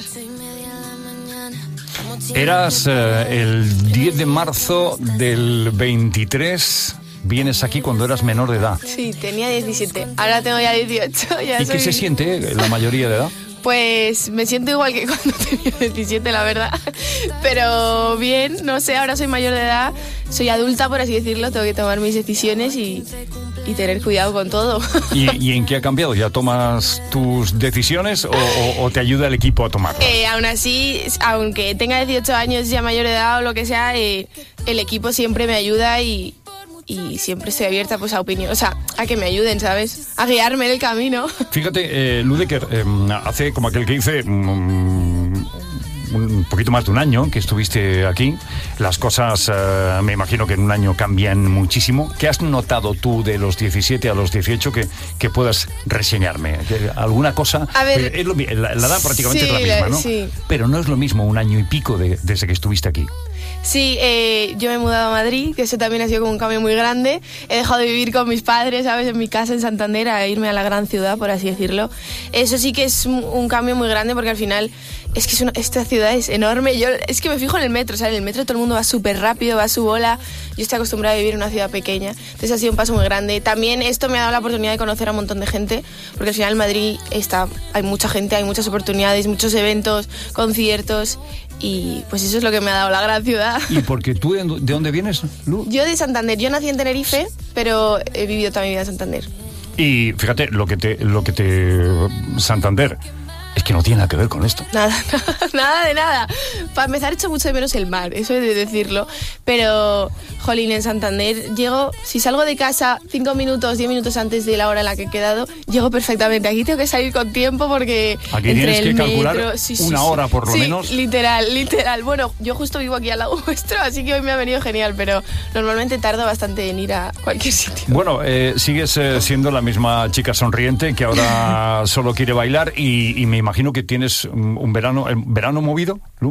Eras el 10 de marzo del 23... Vienes aquí cuando eras menor de edad. Sí, tenía 17. Ahora tengo ya 18. ¿Y qué se siente la mayoría de edad? Pues me siento igual que cuando tenía 17, la verdad. Pero bien, no sé, ahora soy mayor de edad, soy adulta, por así decirlo, tengo que tomar mis decisiones y tener cuidado con todo. ¿Y en qué ha cambiado? ¿Ya tomas tus decisiones o te ayuda el equipo a tomarlas? Aún así, aunque tenga 18 años, ya mayor de edad o lo que sea, el equipo siempre me ayuda y siempre estoy abierta pues a opinión, o sea, a que me ayuden, ¿sabes? A guiarme en el camino. Fíjate, Lu Decker hace como aquel que dice un poquito más de un año que estuviste aquí. Las cosas, me imagino que en un año cambian muchísimo. ¿Qué has notado tú de los 17 a los 18 que puedas reseñarme? ¿Alguna cosa? A ver, la edad prácticamente sí, es la misma, ¿no? Sí. Pero no es lo mismo un año y pico desde que estuviste aquí. Sí, yo me he mudado a Madrid, que eso también ha sido como un cambio muy grande. He dejado de vivir con mis padres, ¿sabes? En mi casa en Santander, a irme a la gran ciudad, por así decirlo. Eso sí que es un cambio muy grande porque al final es que esta ciudad es enorme. Yo es que me fijo en el metro, ¿sabes? En el metro todo el mundo va súper rápido, va a su bola. Yo estoy acostumbrada a vivir en una ciudad pequeña. Entonces ha sido un paso muy grande. También esto me ha dado la oportunidad de conocer a un montón de gente, porque al final en Madrid hay mucha gente, hay muchas oportunidades, muchos eventos, conciertos. Y pues eso es lo que me ha dado la gran ciudad. ¿Y porque tú de dónde vienes, Lu? Yo de Santander. Yo nací en Tenerife, pero he vivido toda mi vida en Santander. Y fíjate, lo que te Santander es que no tiene nada que ver con esto. Nada de nada. Para empezar, echo mucho de menos el mar, eso he de decirlo. Pero, jolín, en Santander llego, si salgo de casa 5 minutos, 10 minutos antes de la hora en la que he quedado, llego perfectamente. Aquí tengo que salir con tiempo porque aquí entre tienes que calcular una hora por lo menos. Literal. Bueno, yo justo vivo aquí al lado vuestro, así que hoy me ha venido genial, pero normalmente tardo bastante en ir a cualquier sitio. Bueno, sigues siendo la misma chica sonriente que ahora solo quiere bailar y me imagino que tienes un verano movido, Lu.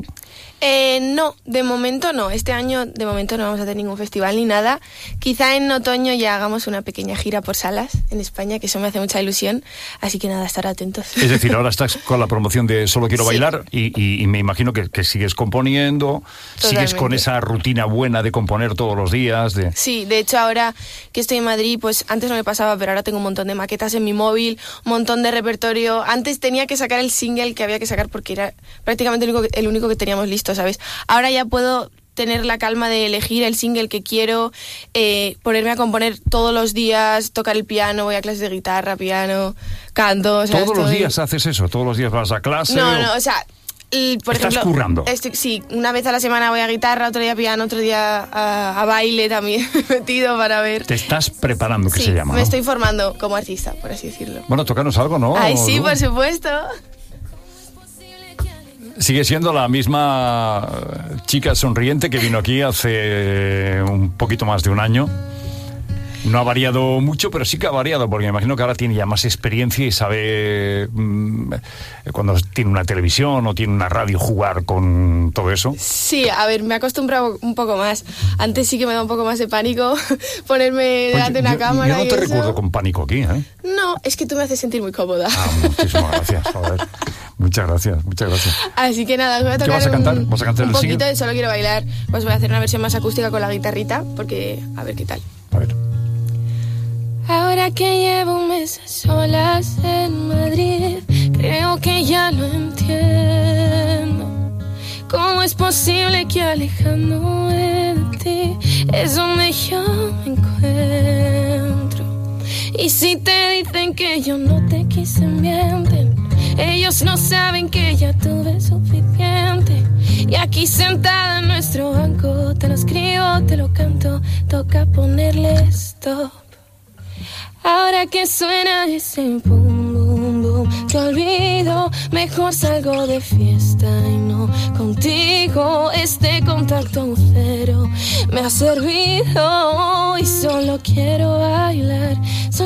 No, de momento no. Este año de momento no vamos a tener ningún festival ni nada. Quizá en otoño ya hagamos una pequeña gira por salas en España, que eso me hace mucha ilusión. Así que nada, estar atentos. Es decir, ahora estás con la promoción de Solo Quiero Bailar y me imagino que sigues componiendo, Totalmente. sigues con esa rutina buena de componer todos los días. Sí, de hecho ahora que estoy en Madrid, pues antes no me pasaba, pero ahora tengo un montón de maquetas en mi móvil, un montón de repertorio. Antes tenía que sacar el single que había que sacar porque era prácticamente el único que teníamos listo, ¿sabes? Ahora ya puedo tener la calma de elegir el single que quiero, ponerme a componer todos los días, tocar el piano, voy a clases de guitarra, piano, canto. O sea, ¿Todos los días haces eso? ¿Todos los días vas a clase? No, o sea, por ¿Estás ejemplo, currando? Sí, una vez a la semana voy a guitarra, otro día piano, otro día a baile también metido para ver. Te estás preparando, que se llama, me ¿no? estoy formando como artista, por así decirlo. Bueno, tocarnos algo, ¿no? Ay, sí, Lu? por supuesto. Sigue siendo la misma chica sonriente que vino aquí hace un poquito más de un año. No ha variado mucho, pero sí que ha variado, porque me imagino que ahora tiene ya más experiencia y sabe cuando tiene una televisión o tiene una radio jugar con todo eso. Sí, a ver, me he acostumbrado un poco más. Antes sí que me da un poco más de pánico ponerme delante de una cámara. Yo no te recuerdo con pánico aquí, ¿eh? No, es que tú me haces sentir muy cómoda. Muchísimas gracias, joder. Muchas gracias. Así que nada, os voy a tocar. ¿Qué vas a cantar? ¿Vas a cantar un el poquito single? de Solo Quiero Bailar. Pues voy a hacer una versión más acústica con la guitarrita, porque a ver qué tal. A ver. Ahora que llevo un mes a solas en Madrid, creo que ya lo entiendo. ¿Cómo es posible que alejándome de ti es donde yo me encuentro? Y si te dicen que yo no te quise, mienten. Ellos no saben que ya tuve suficiente. Y aquí sentada en nuestro banco, te lo escribo, te lo canto, toca ponerle stop. Ahora que suena ese boom, boom, boom, te olvido, mejor salgo de fiesta y no contigo. Este contacto cero me ha servido y solo quiero bailar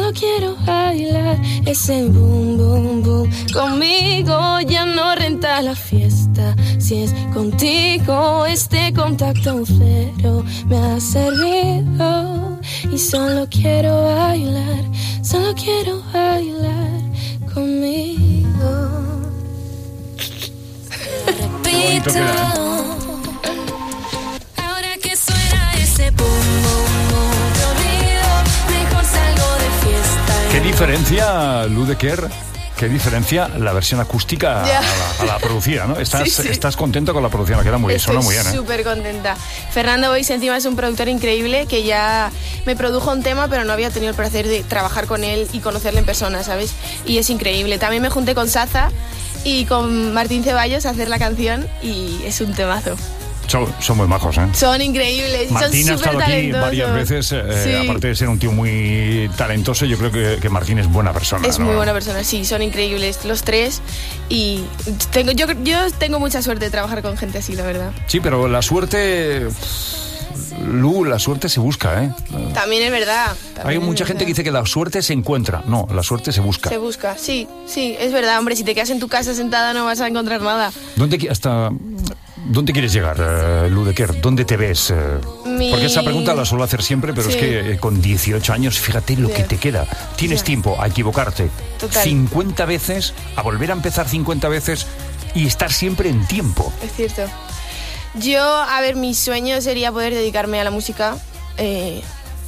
ese boom, boom, boom. Conmigo ya no renta la fiesta, si es contigo. Este contacto cero me ha servido y solo quiero bailar conmigo. Repito, ahora que suena ese boom, boom, boom, te olvido, mejor salgo de fiesta. ¿Qué diferencia, Lu de Kerr? ¿Qué diferencia la versión acústica a la producida, ¿no? ¿Estás contenta con la producción? Suena muy bien, ¿eh? Súper contenta. Fernando Boix encima es un productor increíble que ya me produjo un tema, pero no había tenido el placer de trabajar con él y conocerle en persona, ¿sabes? Y es increíble. También me junté con Saza y con Martín Ceballos a hacer la canción y es un temazo. Son muy majos, ¿eh? Son increíbles. Martín son ha estado súper aquí talentosos. varias veces. Sí. Aparte de ser un tío muy talentoso, yo creo que Martín es buena persona. Es ¿no? muy buena persona, sí, son increíbles los tres. Y yo tengo mucha suerte de trabajar con gente así, la verdad. Sí, pero la suerte... Lu, la suerte se busca, ¿eh? También es verdad. Hay mucha gente que dice que la suerte se encuentra. No, la suerte se busca. Se busca, sí, es verdad, hombre. Si te quedas en tu casa sentada no vas a encontrar nada. ¿Dónde quieres llegar, Lu de Quer? ¿Dónde te ves? Porque esa pregunta la suelo hacer siempre, pero Sí. es que con 18 años, fíjate lo que te queda. Tienes tiempo a equivocarte Total. 50 veces, a volver a empezar 50 veces y estar siempre en tiempo. Es cierto. Yo, a ver, mi sueño sería poder dedicarme a la música, de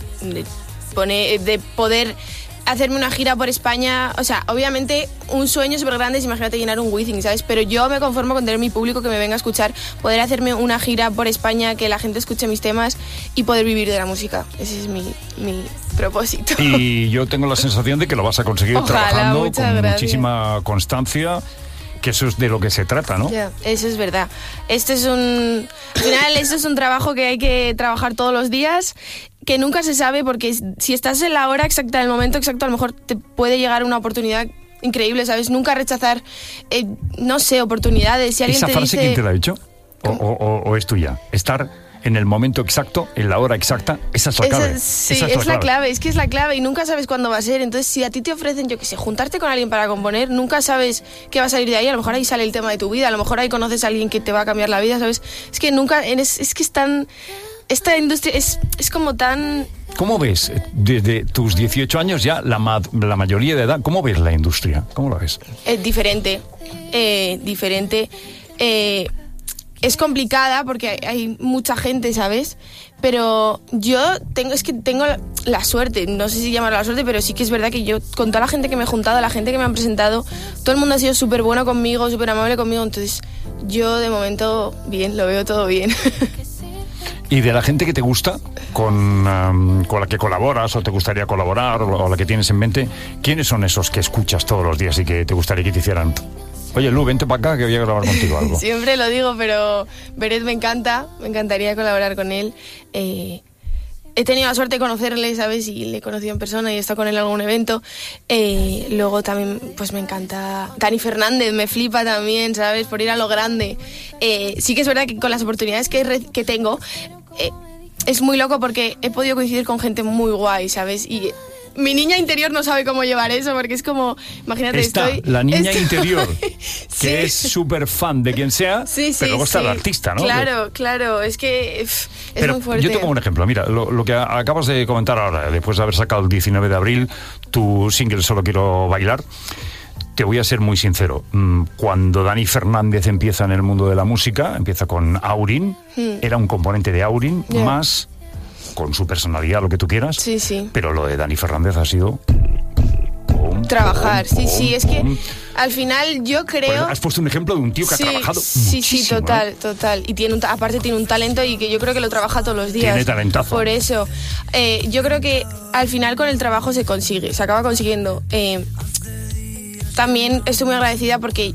poder hacerme una gira por España. O sea, obviamente un sueño súper grande es, imagínate, llenar un Wizzing, ¿sabes? Pero yo me conformo con tener mi público que me venga a escuchar, poder hacerme una gira por España, que la gente escuche mis temas y poder vivir de la música. Ese es mi propósito. Y yo tengo la sensación de que lo vas a conseguir Ojalá, trabajando muchas con gracias. muchísima constancia, que eso es de lo que se trata, ¿no? Ya, eso es verdad. Al final, esto es un trabajo que hay que trabajar todos los días, que nunca se sabe, porque si estás en la hora exacta, en el momento exacto, a lo mejor te puede llegar una oportunidad increíble, ¿sabes? Nunca rechazar, no sé, oportunidades. Si alguien ¿Esa te frase dice... quién te la ha dicho? ¿O es tuya? Estar en el momento exacto, en la hora exacta, esa es la clave. Sí, Esa es la clave, es que es la clave y nunca sabes cuándo va a ser. Entonces, si a ti te ofrecen, yo qué sé, juntarte con alguien para componer, nunca sabes qué va a salir de ahí. A lo mejor ahí sale el tema de tu vida, a lo mejor ahí conoces a alguien que te va a cambiar la vida, ¿sabes? Es que nunca, es que es tan... Esta industria es como tan... ¿Cómo ves, desde tus 18 años ya, la mayoría de edad, cómo ves la industria? ¿Cómo la ves? Diferente. Es complicada porque hay mucha gente, ¿sabes? Pero yo tengo la suerte, no sé si llamarlo la suerte, pero sí que es verdad que yo, con toda la gente que me he juntado, la gente que me han presentado, todo el mundo ha sido súper bueno conmigo, súper amable conmigo, entonces yo de momento bien, lo veo todo bien. ¿Y de la gente que te gusta, con la que colaboras o te gustaría colaborar o la que tienes en mente, quiénes son esos que escuchas todos los días y que te gustaría que te hicieran? Oye, Lu, vente para acá que voy a grabar contigo algo. Siempre lo digo, pero Beret me encantaría colaborar con él. He tenido la suerte de conocerle, ¿sabes? Y le he conocido en persona y he estado con él en algún evento. Luego también, pues me encanta Dani Fernández, me flipa también, ¿sabes? Por ir a lo grande. Sí que es verdad que con las oportunidades que tengo, es muy loco porque he podido coincidir con gente muy guay, ¿sabes? Y mi niña interior no sabe cómo llevar eso, porque es como, imagínate, la niña interior, que es súper fan de quien sea, pero luego está el artista, ¿no? Claro, es que es pero muy fuerte. Yo tengo un ejemplo, mira, lo que acabas de comentar ahora, después de haber sacado el 19 de abril tu single Solo Quiero Bailar. Te voy a ser muy sincero, cuando Dani Fernández empieza en el mundo de la música, empieza con Aurin, era un componente de Aurin, más con su personalidad, lo que tú quieras, sí. Pero lo de Dani Fernández ha sido... trabajar, sí, es que al final yo creo... Has puesto un ejemplo de un tío que ha trabajado muchísimo. Sí, total, y aparte tiene un talento y que yo creo que lo trabaja todos los días. Tiene talentazo. Por eso, yo creo que al final con el trabajo se acaba consiguiendo. También estoy muy agradecida porque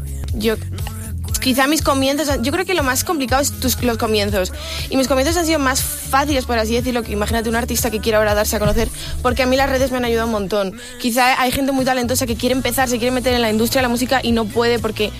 quizá mis comienzos, yo creo que lo más complicado es los comienzos, y mis comienzos han sido más fáciles, por así decirlo, que imagínate un artista que quiere ahora darse a conocer, porque a mí las redes me han ayudado un montón. Quizá hay gente muy talentosa que quiere empezar, se quiere meter en la industria de la música y no puede porque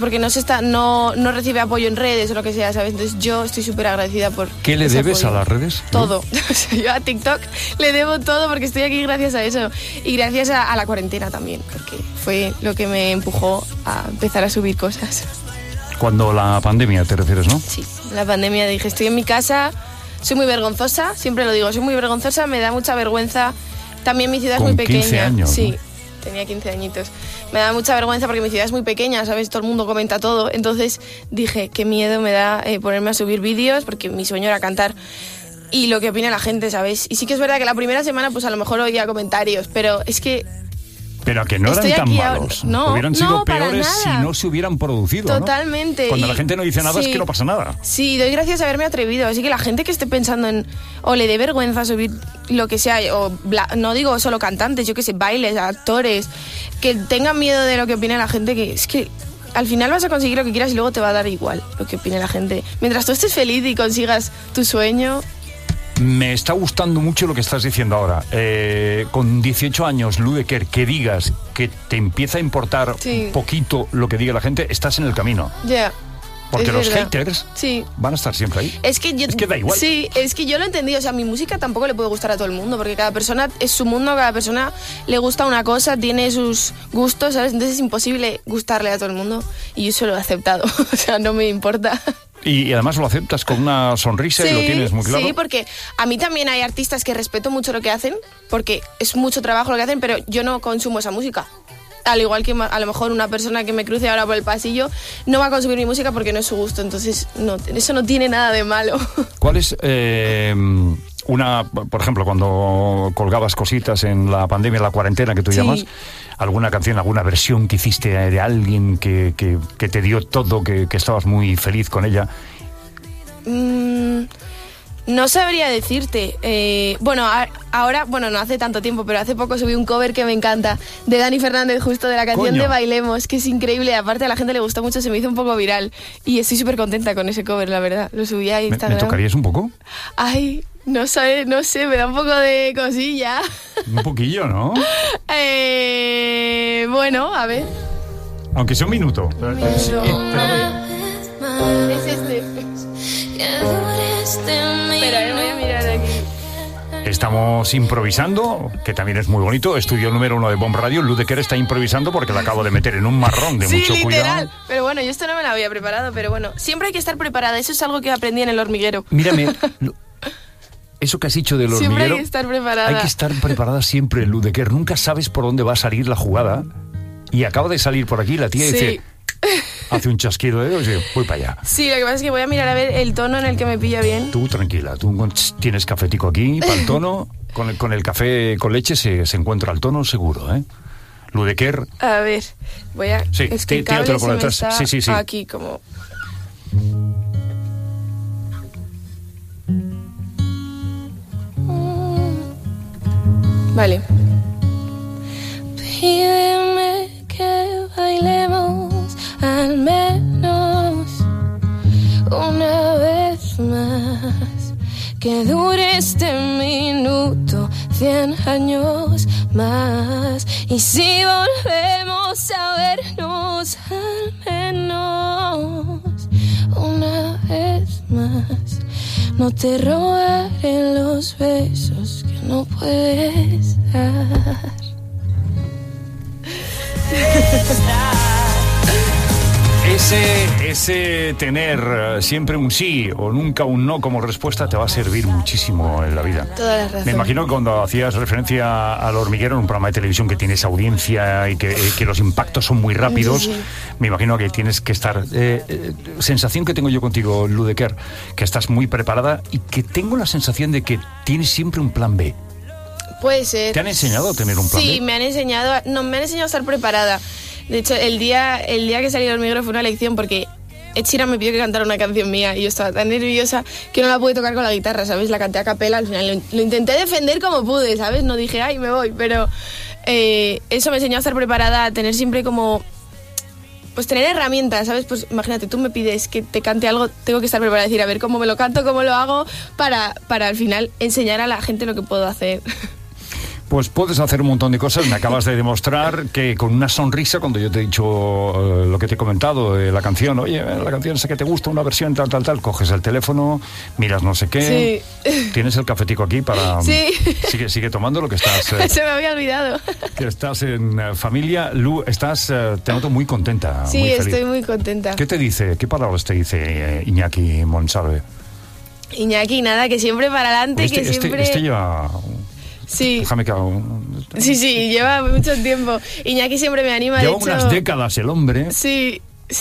no recibe apoyo en redes o lo que sea, ¿sabes? Entonces yo estoy súper agradecida por ¿Qué le debes apoyo. a las redes? Todo. O sea, yo a TikTok le debo todo porque estoy aquí gracias a eso, y gracias a la cuarentena también, porque fue lo que me empujó a empezar a subir cosas. Cuando la pandemia, te refieres, ¿no? Sí, la pandemia, dije, estoy en mi casa, soy muy vergonzosa, siempre lo digo, soy muy vergonzosa, me da mucha vergüenza. También mi ciudad es muy pequeña. 15 años, sí, ¿no? Tenía 15 añitos. Me da mucha vergüenza porque mi ciudad es muy pequeña, ¿sabes? Todo el mundo comenta todo. Entonces dije, qué miedo me da ponerme a subir vídeos, porque mi sueño era cantar. Y lo que opina la gente, ¿sabes? Y sí que es verdad que la primera semana, pues a lo mejor oía comentarios, pero es que... Pero que no eran tan malos. No, hubieran sido no, para peores si nada. no se hubieran producido. Totalmente. ¿no? Cuando la gente no dice nada sí, es que no pasa nada. Sí, doy gracias a haberme atrevido. Así que la gente que esté pensando en... O le dé vergüenza subir lo que sea, no digo solo cantantes, yo que sé, bailes, actores, que tengan miedo de lo que opine la gente, que es que al final vas a conseguir lo que quieras y luego te va a dar igual lo que opine la gente. Mientras tú estés feliz y consigas tu sueño... Me está gustando mucho lo que estás diciendo ahora. Con 18 años, Ludeker, que digas que te empieza a importar poquito lo que diga la gente, estás en el camino. Ya. Porque es los verdad. haters van a estar siempre ahí. Es que da igual. Sí, es que yo lo entendí. O sea, mi música tampoco le puede gustar a todo el mundo, porque cada persona es su mundo, cada persona le gusta una cosa, tiene sus gustos, ¿sabes? Entonces es imposible gustarle a todo el mundo. Y yo eso lo he aceptado. O sea, no me importa. Y además lo aceptas con una sonrisa y lo tienes muy claro. Sí, porque a mí también hay artistas que respeto mucho lo que hacen, porque es mucho trabajo lo que hacen, pero yo no consumo esa música. Al igual que a lo mejor una persona que me cruce ahora por el pasillo no va a consumir mi música porque no es su gusto. Entonces, no, eso no tiene nada de malo. ¿Cuál es por ejemplo, cuando colgabas cositas en la pandemia, la cuarentena que tú llamas, alguna canción, alguna versión que hiciste de alguien que te dio todo, que estabas muy feliz con ella? No sabría decirte. Ahora, no hace tanto tiempo, pero hace poco subí un cover que me encanta, de Dani Fernández, justo de la canción de Bailemos, que es increíble. Aparte a la gente le gustó mucho, se me hizo un poco viral. Y estoy súper contenta con ese cover, la verdad. Lo subí a Instagram. ¿Me tocarías un poco? Ay, no sé, me da un poco de cosilla. Un poquillo, ¿no? Bueno, a ver. Aunque sea un minuto. Es este. Pero voy a mirar aquí. Estamos improvisando, que también es muy bonito. Estudio número 1 de Bomb Radio. Ludeker está improvisando porque la acabo de meter en un marrón de mucho literal. cuidado. Pero bueno, yo esto no me lo había preparado, pero bueno, siempre hay que estar preparada. Eso es algo que aprendí en El Hormiguero. Mírame, eso que has dicho del hormiguero. Siempre hay que estar preparada. Hay que estar preparada siempre, Ludeker. Nunca sabes por dónde va a salir la jugada. Y acaba de salir por aquí la tía y dice... Hace un chasquido de dedos y voy para allá. Sí, lo que pasa es que voy a mirar a ver el tono en el que me pilla bien. Tú tranquila, tú tienes cafetico aquí para el tono. Con el café con leche se encuentra el tono seguro, ¿eh? Ludeker. A ver, voy a... Sí, es que el cable tíratelo por se me detrás. está Sí. aquí como... Vale. Pídeme que bailemos al menos una vez más, que dure este minuto 100 años más, y si volvemos a vernos al menos una vez más, no te robaré los besos que no puedes dar. Ese tener siempre un sí o nunca un no como respuesta te va a servir muchísimo en la vida. Toda la razón. Me imagino que cuando hacías referencia al Hormiguero, en un programa de televisión que tiene esa audiencia y que los impactos son muy rápidos, Sí. me imagino que tienes que estar... sensación que tengo yo contigo, Ludeker, que estás muy preparada y que tengo la sensación de que tienes siempre un plan B. Puede ser. ¿Te han enseñado a tener un plan B? Sí, me han enseñado a estar preparada. De hecho, el día que salí del Hormiguero fue una lección porque Ed Sheeran me pidió que cantara una canción mía y yo estaba tan nerviosa que no la pude tocar con la guitarra, ¿sabes? La canté a capela, al final lo intenté defender como pude, ¿sabes? No dije, ay, me voy, pero eso me enseñó a estar preparada, a tener siempre como... Pues tener herramientas, ¿sabes? Pues imagínate, tú me pides que te cante algo, tengo que estar preparada a decir, a ver cómo me lo canto, cómo lo hago, para al final enseñar a la gente lo que puedo hacer. Pues puedes hacer un montón de cosas. Me acabas de demostrar que con una sonrisa, cuando yo te he dicho lo que te he comentado de la canción, oye, la canción sé que te gusta, una versión tal, coges el teléfono, miras no sé qué, tienes el cafetico aquí para... Sí. Sigue tomando lo que estás... Se me había olvidado. Que estás en familia. Lu, te noto muy contenta. Sí, muy feliz. estoy muy contenta. ¿Qué te dice, qué palabras te dice Iñaki Monsalve? Iñaki, nada, que siempre para adelante, que siempre... Este lleva... Sí. Déjame que hago... Sí, lleva mucho tiempo. Iñaki siempre me anima, lleva de hecho... unas décadas el hombre. Sí.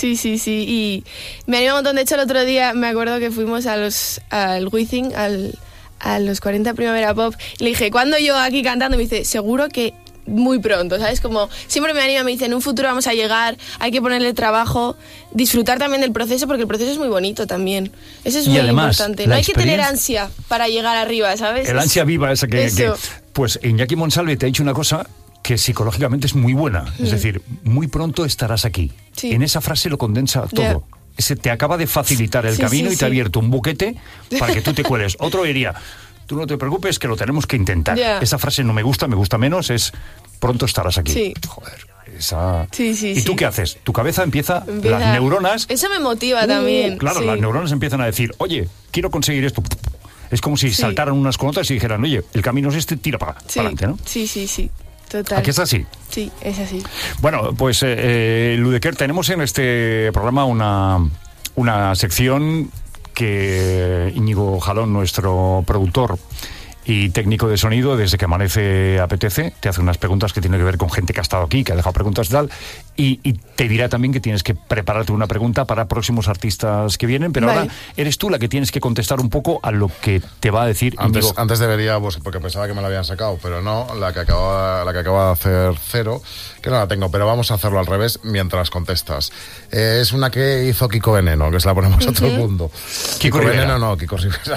Y me anima un montón. De hecho, el otro día me acuerdo que fuimos al Wizzing, a los 40 Primavera Pop, y le dije, ¿cuándo yo aquí cantando? Y me dice, seguro que muy pronto, ¿sabes? Como siempre me anima, me dice, en un futuro vamos a llegar, hay que ponerle trabajo, disfrutar también del proceso, porque el proceso es muy bonito también. Eso es muy importante. No hay que tener ansia para llegar arriba, ¿sabes? El ansia viva esa que pues Iñaki Monsalve te ha dicho una cosa que psicológicamente es muy buena. Es decir, muy pronto estarás aquí. Sí. En esa frase lo condensa todo. Se te acaba de facilitar el Sí, camino sí, y te ha sí. abierto un buquete para que tú te cueles. Otro diría, tú no te preocupes, que lo tenemos que intentar. Ya. Esa frase no me gusta menos, es pronto estarás aquí. Sí. Joder, esa... Sí, sí, ¿Y tú sí. qué haces? Tu cabeza empieza Empieza- las neuronas... Eso me motiva también. Claro, sí. las neuronas empiezan a decir, oye, quiero conseguir esto. Es como si Sí. saltaran unas con otras y dijeran, oye, el camino es este, tira para Sí. adelante, ¿no? Sí, sí, sí. Total. Aquí es así. Sí, es así. Bueno, pues Ludeker, tenemos en este programa una sección que Íñigo Jalón, nuestro productor y técnico de sonido, desde que amanece apetece, te hace unas preguntas que tienen que ver con gente que ha estado aquí, que ha dejado preguntas y tal, y te dirá también que tienes que prepararte una pregunta para próximos artistas que vienen, pero Vale. ahora eres tú la que tienes que contestar un poco a lo que te va a decir Íñigo. Antes debería, pues, porque pensaba que me la habían sacado, pero no, la que acaba de hacer Cero, que no la tengo, pero vamos a hacerlo al revés mientras contestas. Es una que hizo Kiko Veneno, que se la ponemos a todo el mundo. Kiko Rivera. Veneno no, Kiko Rivera.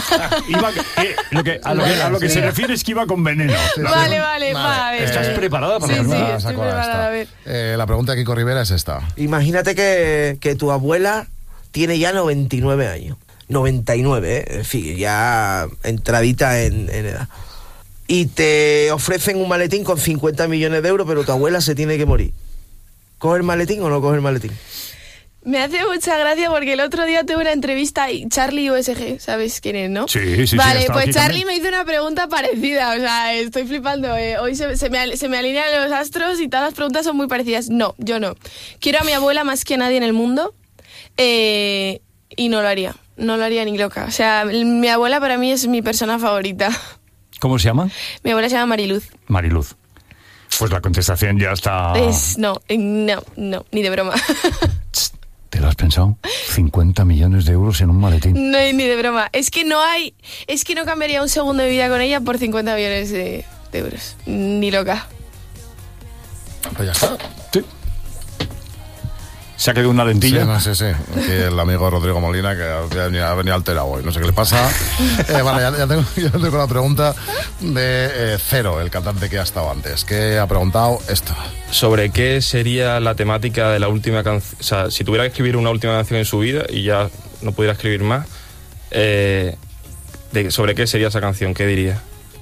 A lo que se refiere es que iba con veneno. Vale, va, a ver. ¿Estás preparada para Sí, la sí, pregunta? estoy preparada, a ver. La pregunta de Kiko Rivera es esta. Imagínate que tu abuela tiene ya 99 años. 99, en fin, ya entradita en edad. Y te ofrecen un maletín con 50 millones de euros, pero tu abuela se tiene que morir. ¿Coge el maletín o no coge el maletín? Me hace mucha gracia porque el otro día tuve una entrevista y Charlie USG, ¿sabes quién es, no? Sí, sí, Vale, está pues aquí Charlie también. me hizo una pregunta parecida, o sea, estoy flipando. Hoy se me alinean los astros y todas las preguntas son muy parecidas. No, yo no. Quiero a mi abuela más que a nadie en el mundo y no lo haría. No lo haría ni loca. O sea, mi abuela para mí es mi persona favorita. ¿Cómo se llama? Mi abuela se llama Mariluz. Mariluz. Pues la contestación ya está... No, ni de broma. ¿Te lo has pensado? 50 millones de euros en un maletín. No, ni de broma. Es que no cambiaría un segundo de vida con ella por 50 millones de euros. Ni loca. Pues ya está. Sí. Se ha quedado una lentilla. Sí. Aquí el amigo Rodrigo Molina, que ha venido alterado hoy. No sé qué le pasa. Vale, ya tengo la pregunta de Cero, el cantante que ha estado antes, que ha preguntado esto. ¿Sobre qué sería la temática de la última canción? O sea, si tuviera que escribir una última canción en su vida y ya no pudiera escribir más, ¿sobre qué sería esa canción? ¿Qué diría?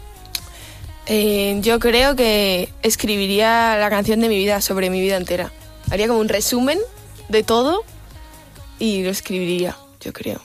Yo creo que escribiría la canción de mi vida, sobre mi vida entera. Haría como un resumen de todo y lo escribiría, yo creo.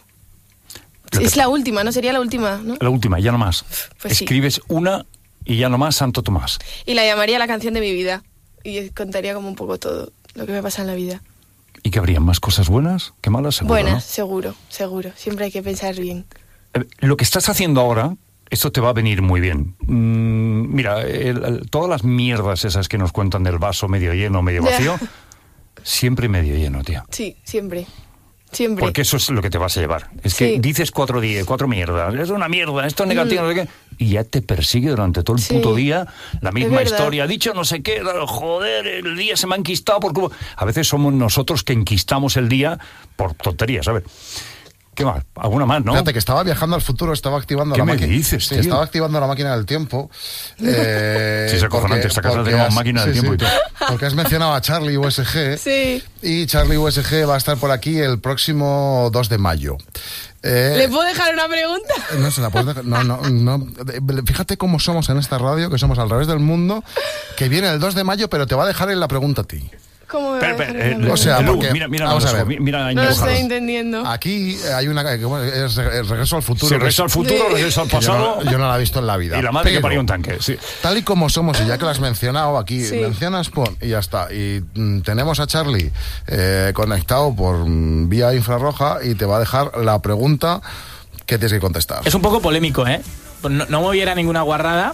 Es la última, ¿no? Sería la última, ¿no? La última, ya no más. Pues sí. Escribes una y ya no más, Santo Tomás. Y la llamaría la canción de mi vida. Y contaría como un poco todo lo que me pasa en la vida. ¿Y que habrían más cosas buenas que malas? Seguro, Buenas, ¿no? seguro. Siempre hay que pensar bien. Lo que estás haciendo ahora, esto te va a venir muy bien. Mira, todas las mierdas esas que nos cuentan del vaso medio lleno, medio vacío, siempre medio lleno, tía. Sí, siempre. Porque eso es lo que te vas a llevar. Es que dices cuatro mierdas. Es una mierda, esto es negativo, no sé qué. Y ya te persigue durante todo el puto día la misma historia. Dicho no sé qué, joder, el día se me ha enquistado porque... A veces somos nosotros que enquistamos el día por tonterías, ¿sabes? ¿Qué más? ¿Alguna más, no? Fíjate que estaba viajando al futuro, estaba activando la máquina. ¿Qué me dices, tío? Sí, estaba activando la máquina del tiempo. Sí, es acojonante, esta casa tenemos máquina del tiempo y todo. Porque has mencionado a Charlie USG. Sí. Y Charlie USG va a estar por aquí el próximo 2 de mayo. ¿Le puedo dejar una pregunta? No se la puedes dejar. No. Fíjate cómo somos en esta radio, que somos al revés del mundo, que viene el 2 de mayo, pero te va a dejar en la pregunta a ti. ¿Cómo me va a dejar en la o sea, pregunta? porque, mira, vamos a ver. Mira, no lo estoy entendiendo. Aquí hay una... Es Regreso al Futuro. Sí, Regreso al Futuro, Regreso al pasado. Yo no la he visto en la vida. Y la madre que parió un tanque, sí. Tal y como somos, y ya que lo has mencionado aquí, Sí. mencionas, pon, y ya está. Y tenemos a Charlie conectado por vía infrarroja y te va a dejar la pregunta que tienes que contestar. Es un poco polémico, ¿eh? No moviera ninguna guarrada,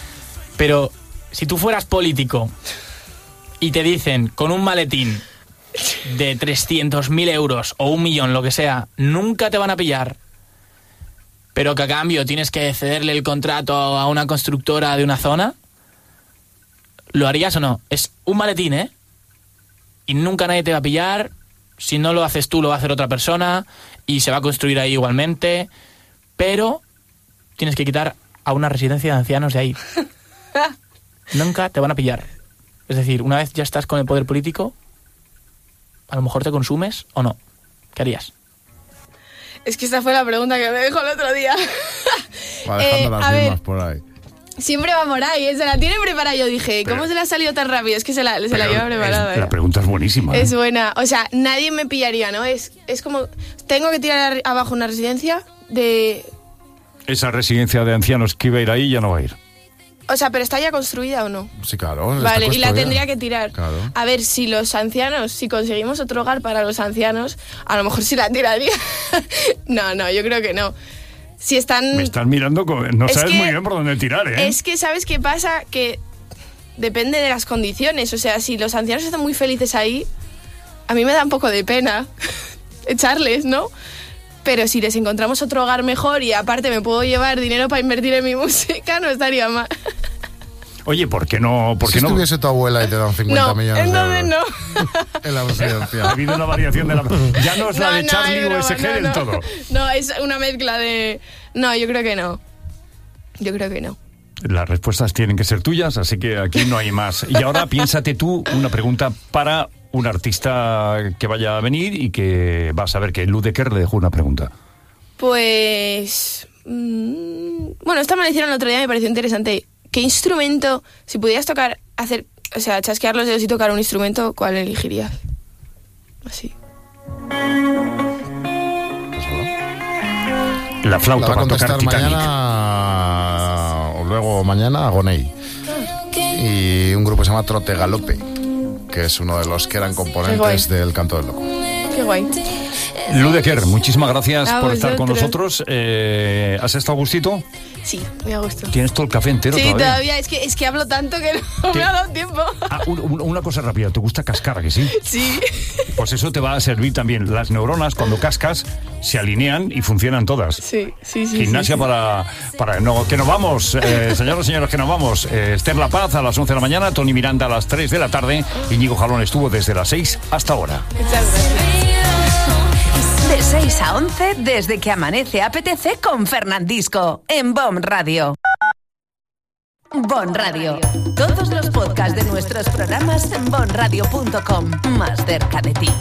pero si tú fueras político y te dicen con un maletín de 300.000 euros o 1 millón, lo que sea, nunca te van a pillar, pero que a cambio tienes que cederle el contrato a una constructora de una zona, ¿lo harías o no? Es un maletín, ¿eh? Y nunca nadie te va a pillar. Si no lo haces tú, lo va a hacer otra persona y se va a construir ahí igualmente, pero tienes que quitar a una residencia de ancianos de ahí. nunca te van a pillar. Es decir, una vez ya estás con el poder político, a lo mejor te consumes o no. ¿Qué harías? Es que esta fue la pregunta que me dejó el otro día. Va dejando las mismas por ahí. Siempre va por ahí, se la tiene preparada. Yo dije, ¿cómo se la ha salido tan rápido? Es que se la lleva preparada. La pregunta es buenísima. Es buena. O sea, nadie me pillaría, ¿no? Es como, tengo que tirar abajo una residencia de... Esa residencia de ancianos que iba a ir ahí ya no va a ir. O sea, ¿pero está ya construida o no? Sí, claro. Vale, y la tendría que tirar. Claro. A ver, si conseguimos otro hogar para los ancianos, a lo mejor sí la tiraría. No, yo creo que no. Si están... Me están mirando, no sabes muy bien por dónde tirar, ¿eh? Es que, ¿sabes qué pasa? Que depende de las condiciones. O sea, si los ancianos están muy felices ahí, a mí me da un poco de pena echarles, ¿no? Pero si les encontramos otro hogar mejor y aparte me puedo llevar dinero para invertir en mi música, no estaría mal. Oye, ¿por qué no? Si estuviese tu abuela y te dan 50 millones de euros. No. En la residencia. Ha habido una variación de la... Ya no es la de Charlie o SG del todo. No, es una mezcla de... No, yo creo que no. Yo creo que no. Las respuestas tienen que ser tuyas, así que aquí no hay más. Y ahora piénsate tú una pregunta para un artista que vaya a venir y que vas a ver que Ludeker le dejó una pregunta. Pues... Bueno, esta me la hicieron el otro día, me pareció interesante. ¿Qué instrumento, si pudieras chasquear los dedos y tocar un instrumento, cuál elegirías? Así. La flauta va a para tocar contestar Titanic. Mañana o luego mañana Agoney. Y un grupo que se llama Trote Galope, que es uno de los que eran componentes del Canto del Loco. Qué guay. Ludeker, muchísimas gracias A por estar con vosotros. nosotros. ¿Has estado a gustito? Sí, muy a gusto. ¿Tienes todo el café entero Sí, todavía? todavía. Es que hablo tanto que no me ha dado tiempo. Una cosa rápida, ¿te gusta cascar, que sí? Sí. Pues eso te va a servir también. Las neuronas, cuando cascas, se alinean y funcionan todas. Sí. Gimnasia sí. para no, que nos vamos, señoras y señores, que nos vamos. Esther La Paz a las 11 de la mañana, Tony Miranda a las 3 de la tarde, Íñigo Jalón estuvo desde las 6 hasta ahora. Muchas gracias. De 6 a 11, desde que amanece apetece con Fernandisco, en BOM Radio. BOM Radio. Todos los podcasts de nuestros programas en bomradio.com. Más cerca de ti.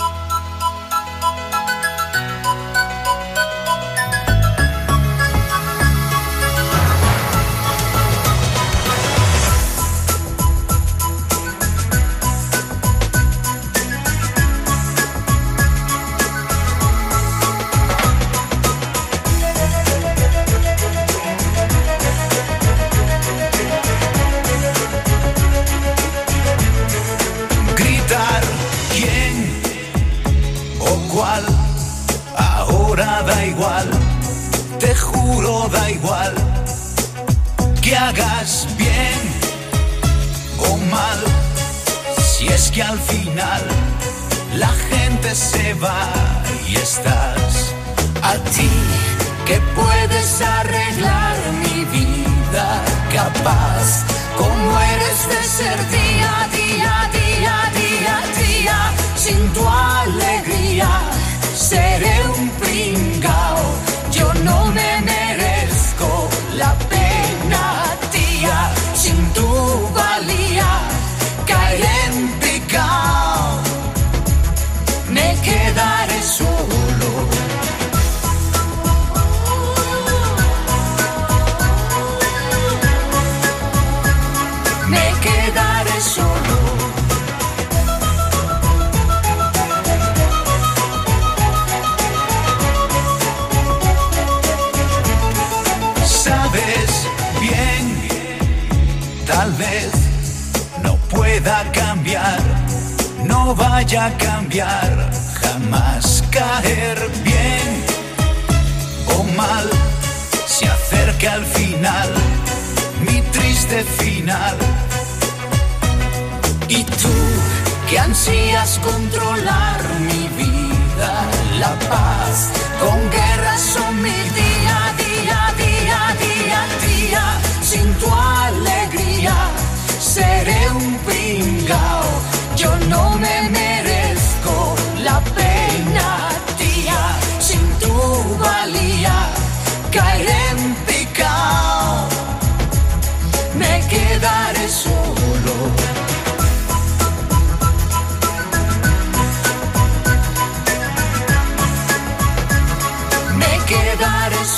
Ahora da igual, te juro da igual, que hagas bien o mal, si es que al final la gente se va y estás a ti, que puedes arreglar mi vida, capaz como eres de ser día, día, día, día, día, sin tu alegría. Seré un pringao, yo no me merezco la pena, tía, sin tu valía, caeré en picao, me quedaré solo. Me quedaré solo. Tal vez no pueda cambiar, no vaya a cambiar, jamás caer bien o mal, se acerca al final, mi triste final. Y tú, que ansías controlar mi vida, la paz, con guerras son mi día, día, día, día, día, sin tu alegría, seré un pringao, yo no me merezco la pena, tía, sin tu valía, caeré en